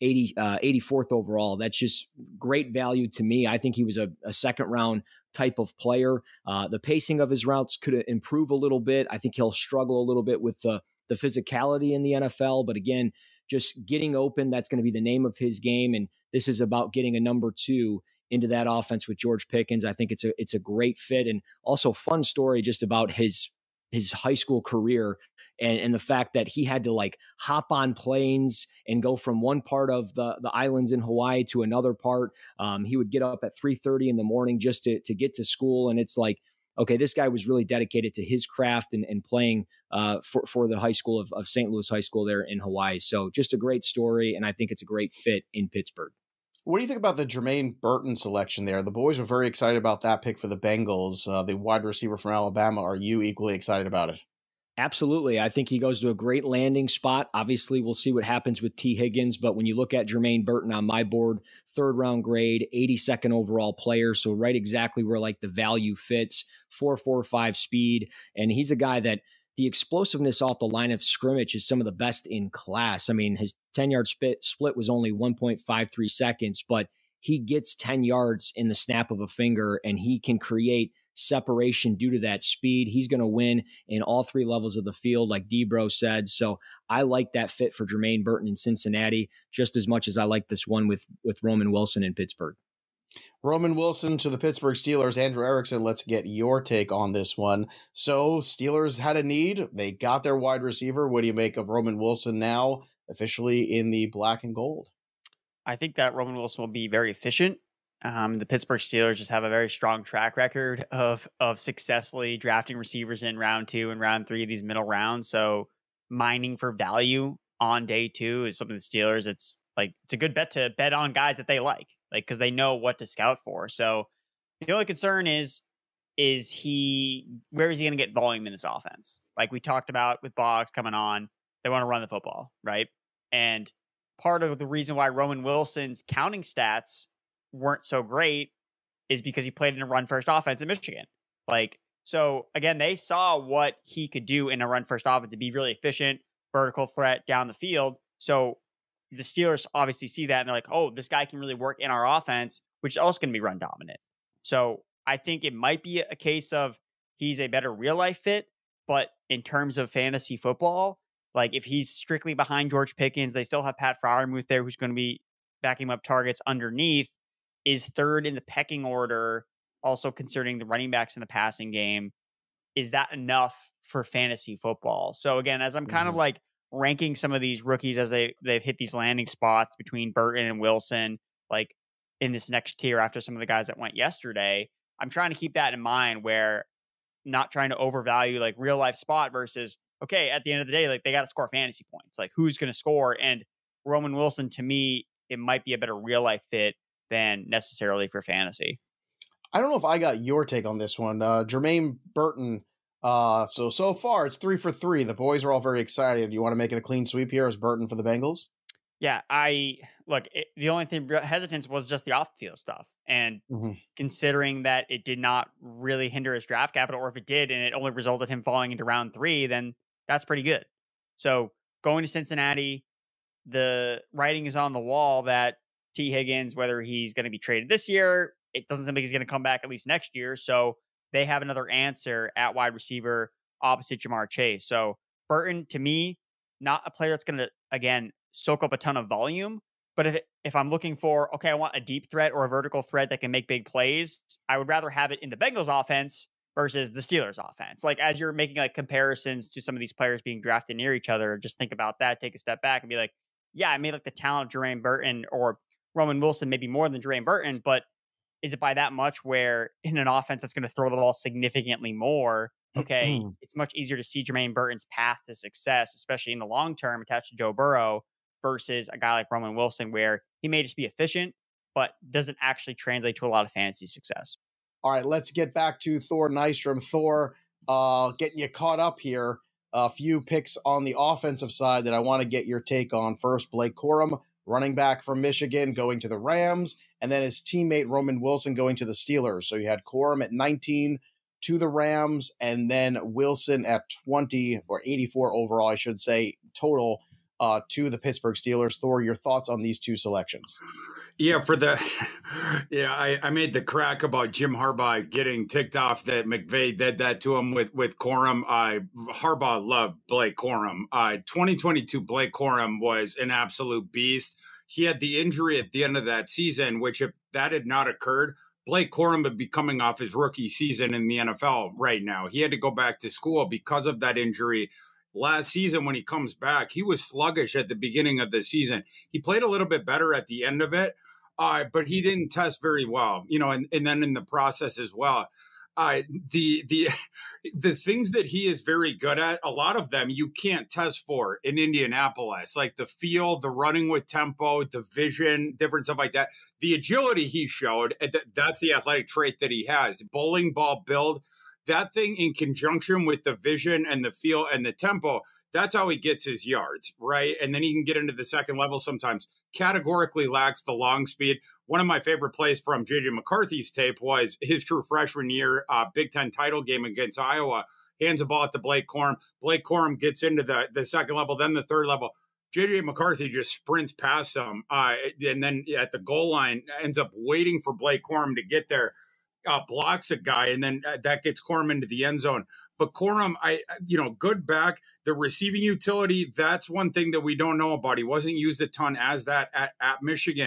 84th overall, that's just great value to me. I think he was a second round type of player. The pacing of his routes could improve a little bit. I think he'll struggle a little bit with the physicality in the NFL, but again, just getting open, that's going to be the name of his game. And this is about getting a number 2 into that offense with George Pickens. I think it's a great fit, and also fun story just about his high school career and the fact that he had to like hop on planes and go from one part of the islands in Hawaii to another part. He would get up at 3:30 in the morning just to get to school. And it's like, okay, this guy was really dedicated to his craft and playing for the high school of St. Louis High School there in Hawaii. So just a great story. And I think it's a great fit in Pittsburgh. What do you think about the Jermaine Burton selection there? The boys were very excited about that pick for the Bengals, the wide receiver from Alabama. Are you equally excited about it? Absolutely. I think he goes to a great landing spot. Obviously, we'll see what happens with T. Higgins, but when you look at Jermaine Burton on my board, 3rd round grade, 82nd overall player, so right exactly where like the value fits, 4.45 speed, and he's a guy that the explosiveness off the line of scrimmage is some of the best in class. I mean, his 10-yard split was only 1.53 seconds, but he gets 10 yards in the snap of a finger, and he can create separation due to that speed. He's going to win in all 3 levels of the field, like Debro said. So I like that fit for Jermaine Burton in Cincinnati just as much as I like this one with Roman Wilson in Pittsburgh. Roman Wilson to the Pittsburgh Steelers. Andrew Erickson, let's get your take on this one. So Steelers had a need. They got their wide receiver. What do you make of Roman Wilson now officially in the black and gold? I think that Roman Wilson will be very efficient. The Pittsburgh Steelers just have a very strong track record of successfully drafting receivers in round 2 and round 3 of these middle rounds. So mining for value on day 2 is something the Steelers, it's a good bet to bet on guys that they like because they know what to scout for. So the only concern is where is he going to get volume in this offense? Like we talked about with Boggs coming on, they want to run the football, right? And part of the reason why Roman Wilson's counting stats weren't so great is because he played in a run first offense in Michigan. So again, they saw what he could do in a run first offense to be really efficient, vertical threat down the field. So the Steelers obviously see that and they're like, oh, this guy can really work in our offense, which is also going to be run dominant. So I think it might be a case of he's a better real life fit, but in terms of fantasy football, if he's strictly behind George Pickens, they still have Pat Freiermuth there, who's going to be backing up targets underneath, is third in the pecking order, also considering the running backs in the passing game. Is that enough for fantasy football? So again, as I'm kind of ranking some of these rookies as they've hit these landing spots between Burton and Wilson, in this next tier after some of the guys that went yesterday, I'm trying to keep that in mind where not trying to overvalue real life spot versus, okay, at the end of the day, they got to score fantasy points. Who's going to score? And Roman Wilson, to me, it might be a better real life fit than necessarily for fantasy. I don't know if I got your take on this one. Jermaine Burton. So far it's 3 for 3. The boys are all very excited. Do you want to make it a clean sweep here as Burton for the Bengals? Yeah, the only thing hesitance was just the off the field stuff. And considering that it did not really hinder his draft capital, or if it did, and it only resulted him falling into round 3, then that's pretty good. So going to Cincinnati, the writing is on the wall that T. Higgins, whether he's going to be traded this year, it doesn't seem like he's going to come back at least next year. So they have another answer at wide receiver opposite Jamar Chase. So Burton, to me, not a player that's going to, again, soak up a ton of volume. But if I'm looking for, okay, I want a deep threat or a vertical threat that can make big plays, I would rather have it in the Bengals offense versus the Steelers offense. As you're making comparisons to some of these players being drafted near each other, just think about that, take a step back and be like, yeah, I made the talent of Jermaine Burton or Roman Wilson maybe more than Jermaine Burton, but is it by that much where in an offense that's going to throw the ball significantly more, okay, it's much easier to see Jermaine Burton's path to success, especially in the long term attached to Joe Burrow versus a guy like Roman Wilson where he may just be efficient, but doesn't actually translate to a lot of fantasy success. All right, let's get back to Thor Nystrom. Thor, getting you caught up here. A few picks on the offensive side that I want to get your take on. First, Blake Corum, running back from Michigan, going to the Rams, and then his teammate Roman Wilson going to the Steelers. So you had Corum at 19 to the Rams, and then Wilson at 20, or 84 overall, I should say, total to the Pittsburgh Steelers. Thor, your thoughts on these two selections? Yeah, I made the crack about Jim Harbaugh getting ticked off that McVay did that to him with Corum. Harbaugh loved Blake Corum. 2022 Blake Corum was an absolute beast. He had the injury at the end of that season, which if that had not occurred, Blake Corum would be coming off his rookie season in the NFL right now. He had to go back to school because of that injury. Last season, when he comes back, he was sluggish at the beginning of the season. He played a little bit better at the end of it, but he didn't test very well, and then in the process as well. The things that he is very good at, a lot of them you can't test for in Indianapolis, like the feel, the running with tempo, the vision, different stuff like that. The agility he showed, that's the athletic trait that he has. Bowling ball build. That thing in conjunction with the vision and the feel and the tempo, that's how he gets his yards, right? And then he can get into the second level sometimes. Categorically lacks the long speed. One of my favorite plays from J.J. McCarthy's tape was his true freshman year Big Ten title game against Iowa. Hands the ball to Blake Corum. Blake Corum gets into the second level, then the third level. J.J. McCarthy just sprints past him, and then at the goal line ends up waiting for Blake Corum to get there. Blocks a guy, and then that gets Corum into the end zone. But Corum, good back. The receiving utility, that's one thing that we don't know about. He wasn't used a ton as that at Michigan.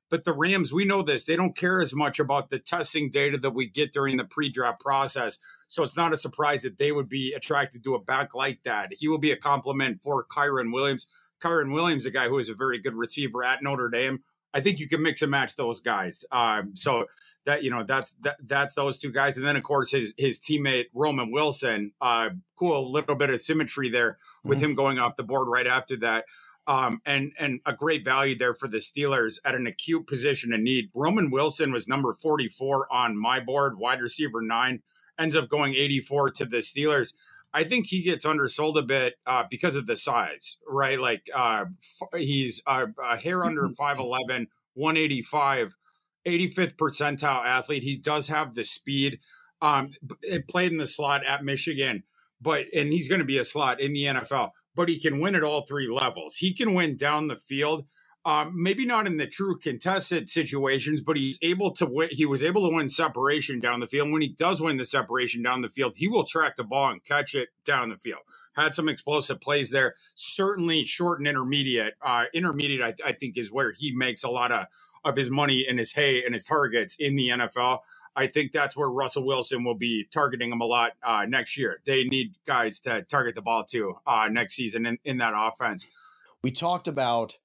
But the Rams, we know this, they don't care as much about the testing data that we get during the pre-draft process. So it's not a surprise that they would be attracted to a back like that. He will be a compliment for Kyren Williams. Kyren Williams, a guy who is a very good receiver at Notre Dame. I think you can mix and match those guys. So that that's those two guys, and then of course his teammate Roman Wilson. Cool little bit of symmetry there with him going off the board right after that. And a great value there for the Steelers at an acute position of need. Roman Wilson was number 44 on my board, wide receiver 9, ends up going 84 to the Steelers. I think he gets undersold a bit because of the size, right? Like he's a hair under 5'11", 185, 85th percentile athlete. He does have the speed. Played in the slot at Michigan, and he's going to be a slot in the NFL. But he can win at all three levels. He can win down the field, maybe not in the true contested situations, but he's able to win. He was able to win separation down the field. When he does win the separation down the field, he will track the ball and catch it down the field. Had some explosive plays there. Certainly short and intermediate. Intermediate, I think, is where he makes a lot of his money and his hay and his targets in the NFL. I think that's where Russell Wilson will be targeting him a lot next year. They need guys to target the ball too next season in that offense. We talked about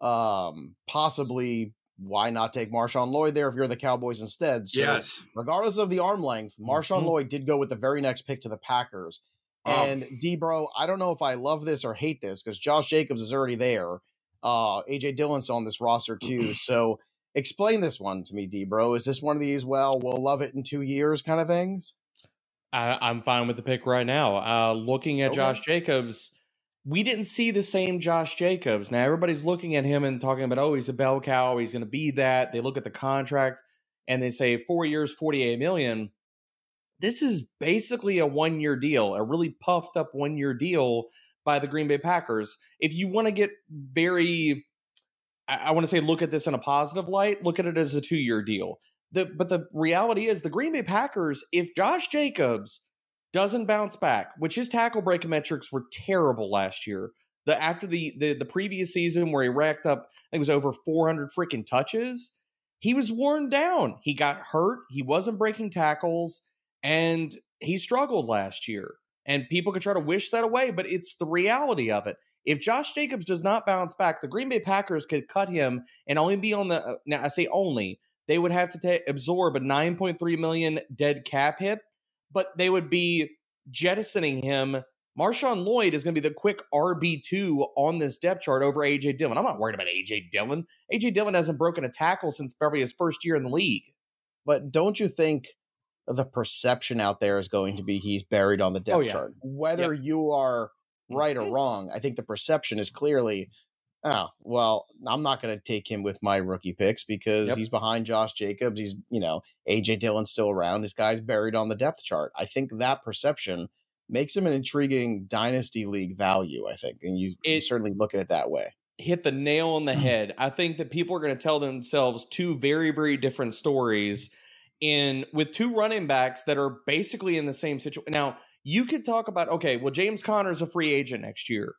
possibly why not take Marshawn Lloyd there if you're the Cowboys instead. So yes. Regardless of the arm length, Marshawn Lloyd did go with the very next pick to the Packers. And D-Bro, I don't know if I love this or hate this because Josh Jacobs is already there. A.J. Dillon's on this roster too. So explain this one to me, D-Bro. Is this one of these, well, we'll love it in 2 years kind of things? I'm fine with the pick right now. Looking at Josh Jacobs, we didn't see the same Josh Jacobs. Now, everybody's looking at him and talking about, oh, he's a bell cow. He's going to be that. They look at the contract and they say 4 years, $48 million. This is basically a 1-year deal, a really puffed up 1-year deal by the Green Bay Packers. If you want to get very, I want to say, look at this in a positive light, look at it as a 2-year deal. But the reality is the Green Bay Packers, if Josh Jacobs doesn't bounce back, which his tackle break metrics were terrible last year, after the previous season where he racked up, I think it was over 400 freaking touches, he was worn down. He got hurt. He wasn't breaking tackles. And he struggled last year. And people could try to wish that away, but it's the reality of it. If Josh Jacobs does not bounce back, the Green Bay Packers could cut him and only be on the, now I say only, they would have to absorb a $9.3 million dead cap hit, but they would be jettisoning him. Marshawn Lloyd is going to be the quick RB2 on this depth chart over A.J. Dillon. I'm not worried about A.J. Dillon. A.J. Dillon hasn't broken a tackle since probably his first year in the league. But don't you think the perception out there is going to be he's buried on the depth chart? Whether you are right or wrong, I think the perception is clearly, oh, well, I'm not going to take him with my rookie picks because he's behind Josh Jacobs. He's, A.J. Dillon's still around. This guy's buried on the depth chart. I think that perception makes him an intriguing dynasty league value, I think. And you certainly look at it that way. Hit the nail on the head. I think that people are going to tell themselves two very, very different stories with two running backs that are basically in the same situation. Now, you could talk about, okay, well, James Conner's a free agent next year.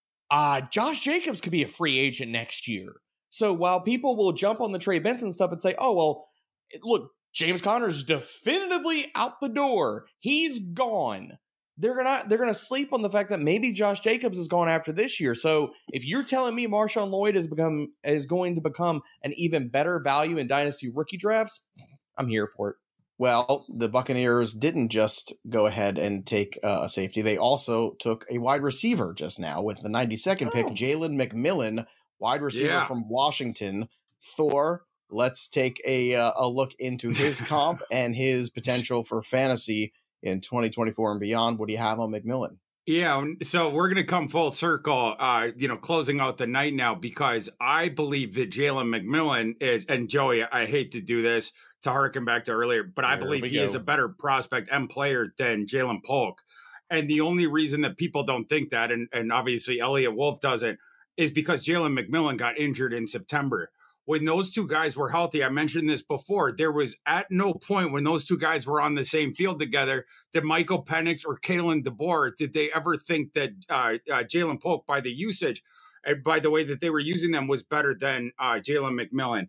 Josh Jacobs could be a free agent next year. So while people will jump on the Trey Benson stuff and say, oh, well, look, James Conner's definitively out the door. He's gone. They're gonna sleep on the fact that maybe Josh Jacobs is gone after this year. So if you're telling me Marshawn Lloyd is going to become an even better value in dynasty rookie drafts, I'm here for it. Well, the Buccaneers didn't just go ahead and take a safety. They also took a wide receiver just now with the 92nd pick, Jalen McMillan, wide receiver from Washington. Thor, let's take a look into his comp and his potential for fantasy in 2024 and beyond. What do you have on McMillan? Yeah, so we're going to come full circle, closing out the night now, because I believe that Jalen McMillan is, and Joey, I hate to do this to harken back to earlier, but I believe he is a better prospect and player than Jalen Polk. And the only reason that people don't think that, and obviously Elliott Wolf doesn't, is because Jalen McMillan got injured in September. When those two guys were healthy, I mentioned this before, there was at no point when those two guys were on the same field together did Michael Penix or Kalen DeBoer, did they ever think that Jalen Polk, by the usage, and by the way that they were using them, was better than Jalen McMillan.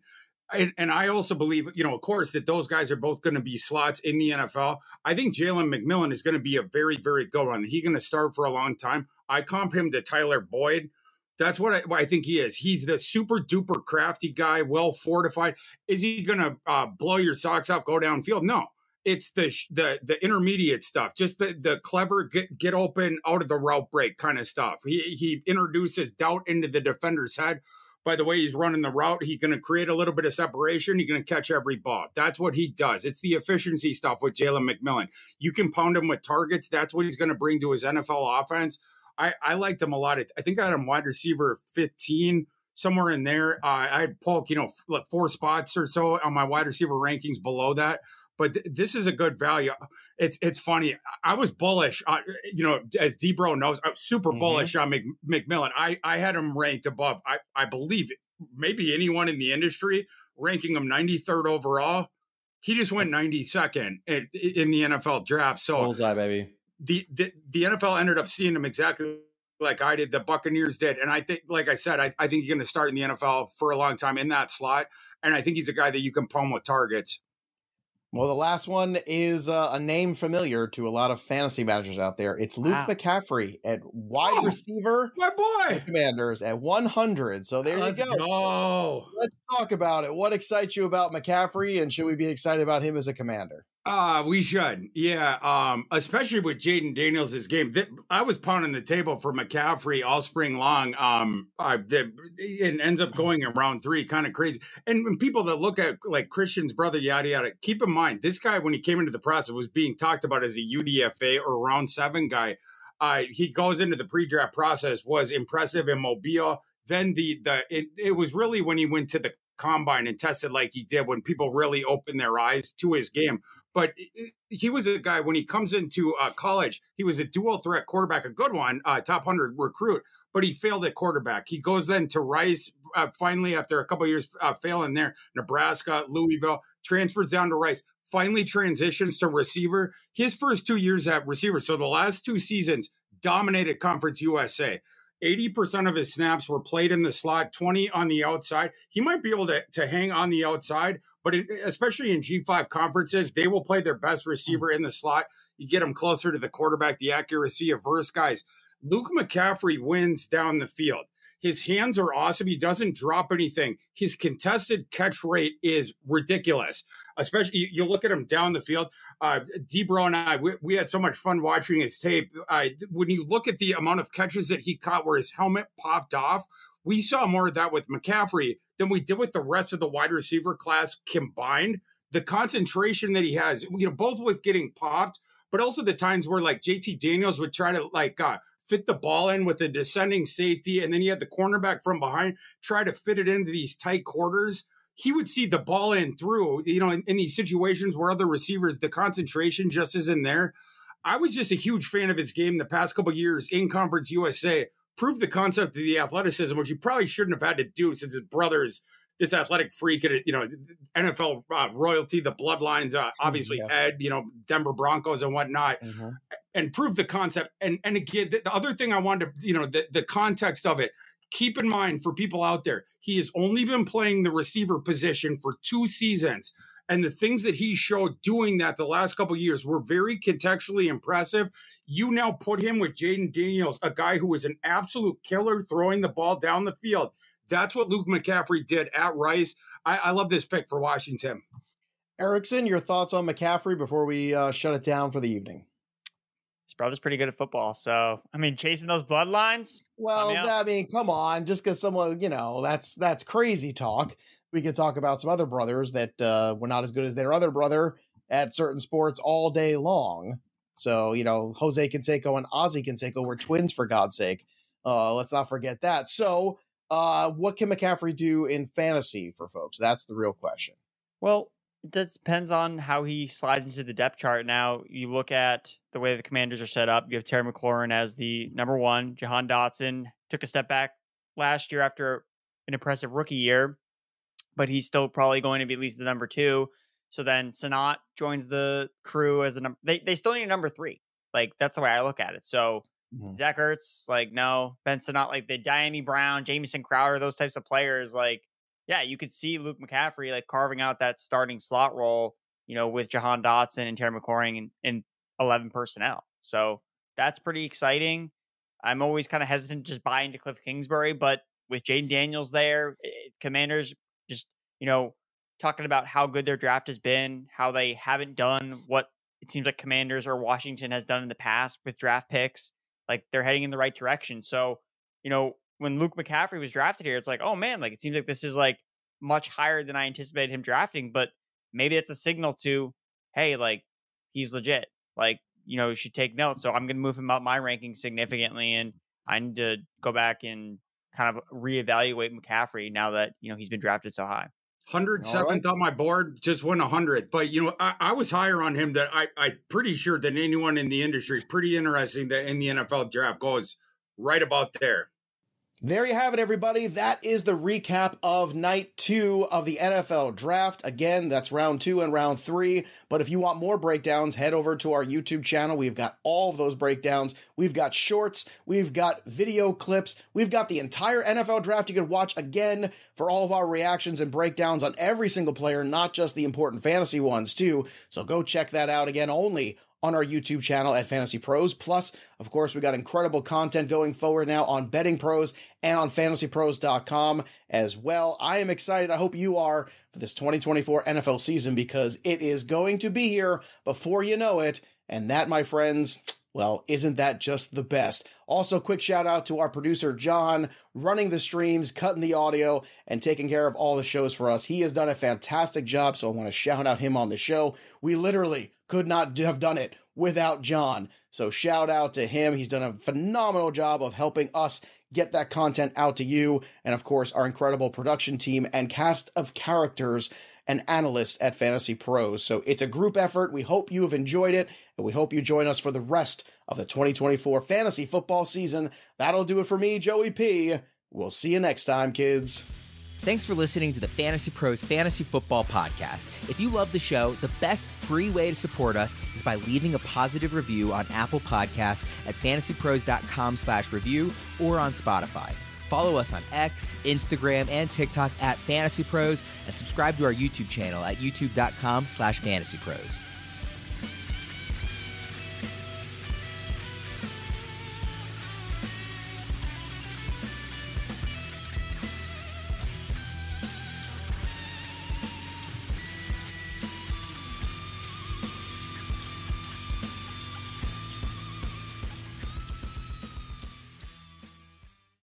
And I also believe, of course, that those guys are both going to be slots in the NFL. I think Jalen McMillan is going to be a very, very good one. He's going to start for a long time. I comp him to Tyler Boyd. That's what I think he is. He's the super duper crafty guy, well fortified. Is he going to blow your socks off, go downfield? No. It's the intermediate stuff, just the clever get open out of the route break kind of stuff. He introduces doubt into the defender's head. By the way he's running the route, he's going to create a little bit of separation. He's going to catch every ball. That's what he does. It's the efficiency stuff with Jalen McMillan. You can pound him with targets. That's what he's going to bring to his NFL offense. I liked him a lot. I think I had him wide receiver 15, somewhere in there. I had Polk, 4 spots or so on my wide receiver rankings below that. But this is a good value. It's funny. I was bullish, as Debro knows, I was super bullish on McMillan. I had him ranked above, I believe, maybe anyone in the industry, ranking him 93rd overall. He just went 92nd in the NFL draft. So bullseye, baby. The NFL ended up seeing him exactly like I did, the Buccaneers did. And I think, like I said, I think he's going to start in the NFL for a long time in that slot. And I think he's a guy that you can pump with targets. Well, the last one is a name familiar to a lot of fantasy managers out there. It's Luke McCaffrey at wide receiver. My boy. Commanders at 100. So there you go. Let's talk about it. What excites you about McCaffrey, and should we be excited about him as a Commander? We should. Yeah. Especially with Jaden Daniels' game. I was pounding the table for McCaffrey all spring long. It ends up going in round 3, kind of crazy. And when people that look at like Christian's brother, yada, yada, keep in mind, this guy, when he came into the process, was being talked about as a UDFA or round 7 guy. He goes into the pre-draft process, was impressive in Mobile. Then it was really when he went to the combine and tested like he did, when people really opened their eyes to his game. But he was a guy, when he comes into college, he was a dual threat quarterback, a good one, top 100 recruit, but he failed at quarterback. He goes then to Rice, finally, after a couple of years failing there, Nebraska, Louisville, transfers down to Rice, finally transitions to receiver. His first 2 years at receiver, so the last 2 seasons, dominated Conference USA. 80% of his snaps were played in the slot, 20 on the outside. He might be able to hang on the outside, but especially in G5 conferences, they will play their best receiver in the slot. You get him closer to the quarterback, the accuracy of verse guys. Luke McCaffrey wins down the field. His hands are awesome. He doesn't drop anything. His contested catch rate is ridiculous. Especially, you look at him down the field. Debro and I, we had so much fun watching his tape. When you look at the amount of catches that he caught where his helmet popped off, we saw more of that with McCaffrey than we did with the rest of the wide receiver class combined. The concentration that he has, both with getting popped, but also the times where like JT Daniels would try to fit the ball in with a descending safety, and then you had the cornerback from behind try to fit it into these tight quarters. He would see the ball in through, in these situations where other receivers, the concentration just isn't there. I was just a huge fan of his game the past couple of years in Conference USA. Proved the concept of the athleticism, which he probably shouldn't have had to do since his brother is this athletic freak, NFL royalty, the bloodlines, obviously Ed, Denver Broncos and whatnot, and prove the concept. And again, the other thing I wanted to, the context of it, keep in mind for people out there, he has only been playing the receiver position for 2 seasons. And the things that he showed doing that the last couple of years were very contextually impressive. You now put him with Jaden Daniels, a guy who was an absolute killer throwing the ball down the field. That's what Luke McCaffrey did at Rice. I love this pick for Washington. Erickson, your thoughts on McCaffrey before we shut it down for the evening? His brother's pretty good at football. So, chasing those bloodlines. Well, come on. Just because someone, that's crazy talk. We could talk about some other brothers that were not as good as their other brother at certain sports all day long. So, Jose Canseco and Ozzie Canseco were twins, for God's sake. Let's not forget that. So, what can McCaffrey do in fantasy for folks? That's the real question. Well, that depends on how he slides into the depth chart. Now, you look at the way the Commanders are set up. You have Terry McLaurin as the number 1. Jahan Dotson took a step back last year after an impressive rookie year, but he's still probably going to be at least the number 2. So then Sanat joins the crew as the number. They still need a number 3. That's the way I look at it. So Zach Ertz, no. Ben Sanat, the Diane Brown, Jamison Crowder, those types of players, yeah, you could see Luke McCaffrey like carving out that starting slot role, with Jahan Dotson and Terry McLaurin in 11 personnel. So that's pretty exciting. I'm always kind of hesitant to just buy into Cliff Kingsbury, but with Jaden Daniels there, Commanders just, talking about how good their draft has been, how they haven't done what it seems like Commanders or Washington has done in the past with draft picks. Like they're heading in the right direction. So, when Luke McCaffrey was drafted here, it's like, oh man, like it seems like this is like much higher than I anticipated him drafting, but maybe it's a signal to, hey, like he's legit. Like, you should take note. So I'm going to move him up my rankings significantly. And I need to go back and kind of reevaluate McCaffrey now that, he's been drafted so high. 107th on my board, just won 100. But, I was higher on him that I'm pretty sure than anyone in the industry. Pretty interesting that in the NFL draft goes right about there. There you have it, everybody. That is the recap of night 2 of the NFL draft. Again, that's round 2 and round 3. But if you want more breakdowns, head over to our YouTube channel. We've got all of those breakdowns. We've got shorts. We've got video clips. We've got the entire NFL draft you could watch again for all of our reactions and breakdowns on every single player, not just the important fantasy ones, too. So go check that out again only on our YouTube channel at Fantasy Pros. Plus, of course, we got incredible content going forward now on Betting Pros and on fantasypros.com as well. I am excited. I hope you are for this 2024 NFL season because it is going to be here before you know it. And that, my friends, well, isn't that just the best? Also, quick shout out to our producer, John, running the streams, cutting the audio, and taking care of all the shows for us. He has done a fantastic job, so I want to shout out him on the show. We literally could not have done it without John. So shout out to him. He's done a phenomenal job of helping us get that content out to you. And of course, our incredible production team and cast of characters and analysts at Fantasy Pros. So it's a group effort. We hope you have enjoyed it, and we hope you join us for the rest of the 2024 fantasy football season. That'll do it for me, Joey P. We'll see you next time, kids. Thanks for listening to the Fantasy Pros Fantasy Football Podcast. If you love the show, the best free way to support us is by leaving a positive review on Apple Podcasts at fantasypros.com/review or on Spotify. Follow us on X, Instagram, and TikTok at Fantasy Pros, and subscribe to our YouTube channel at youtube.com/fantasypros.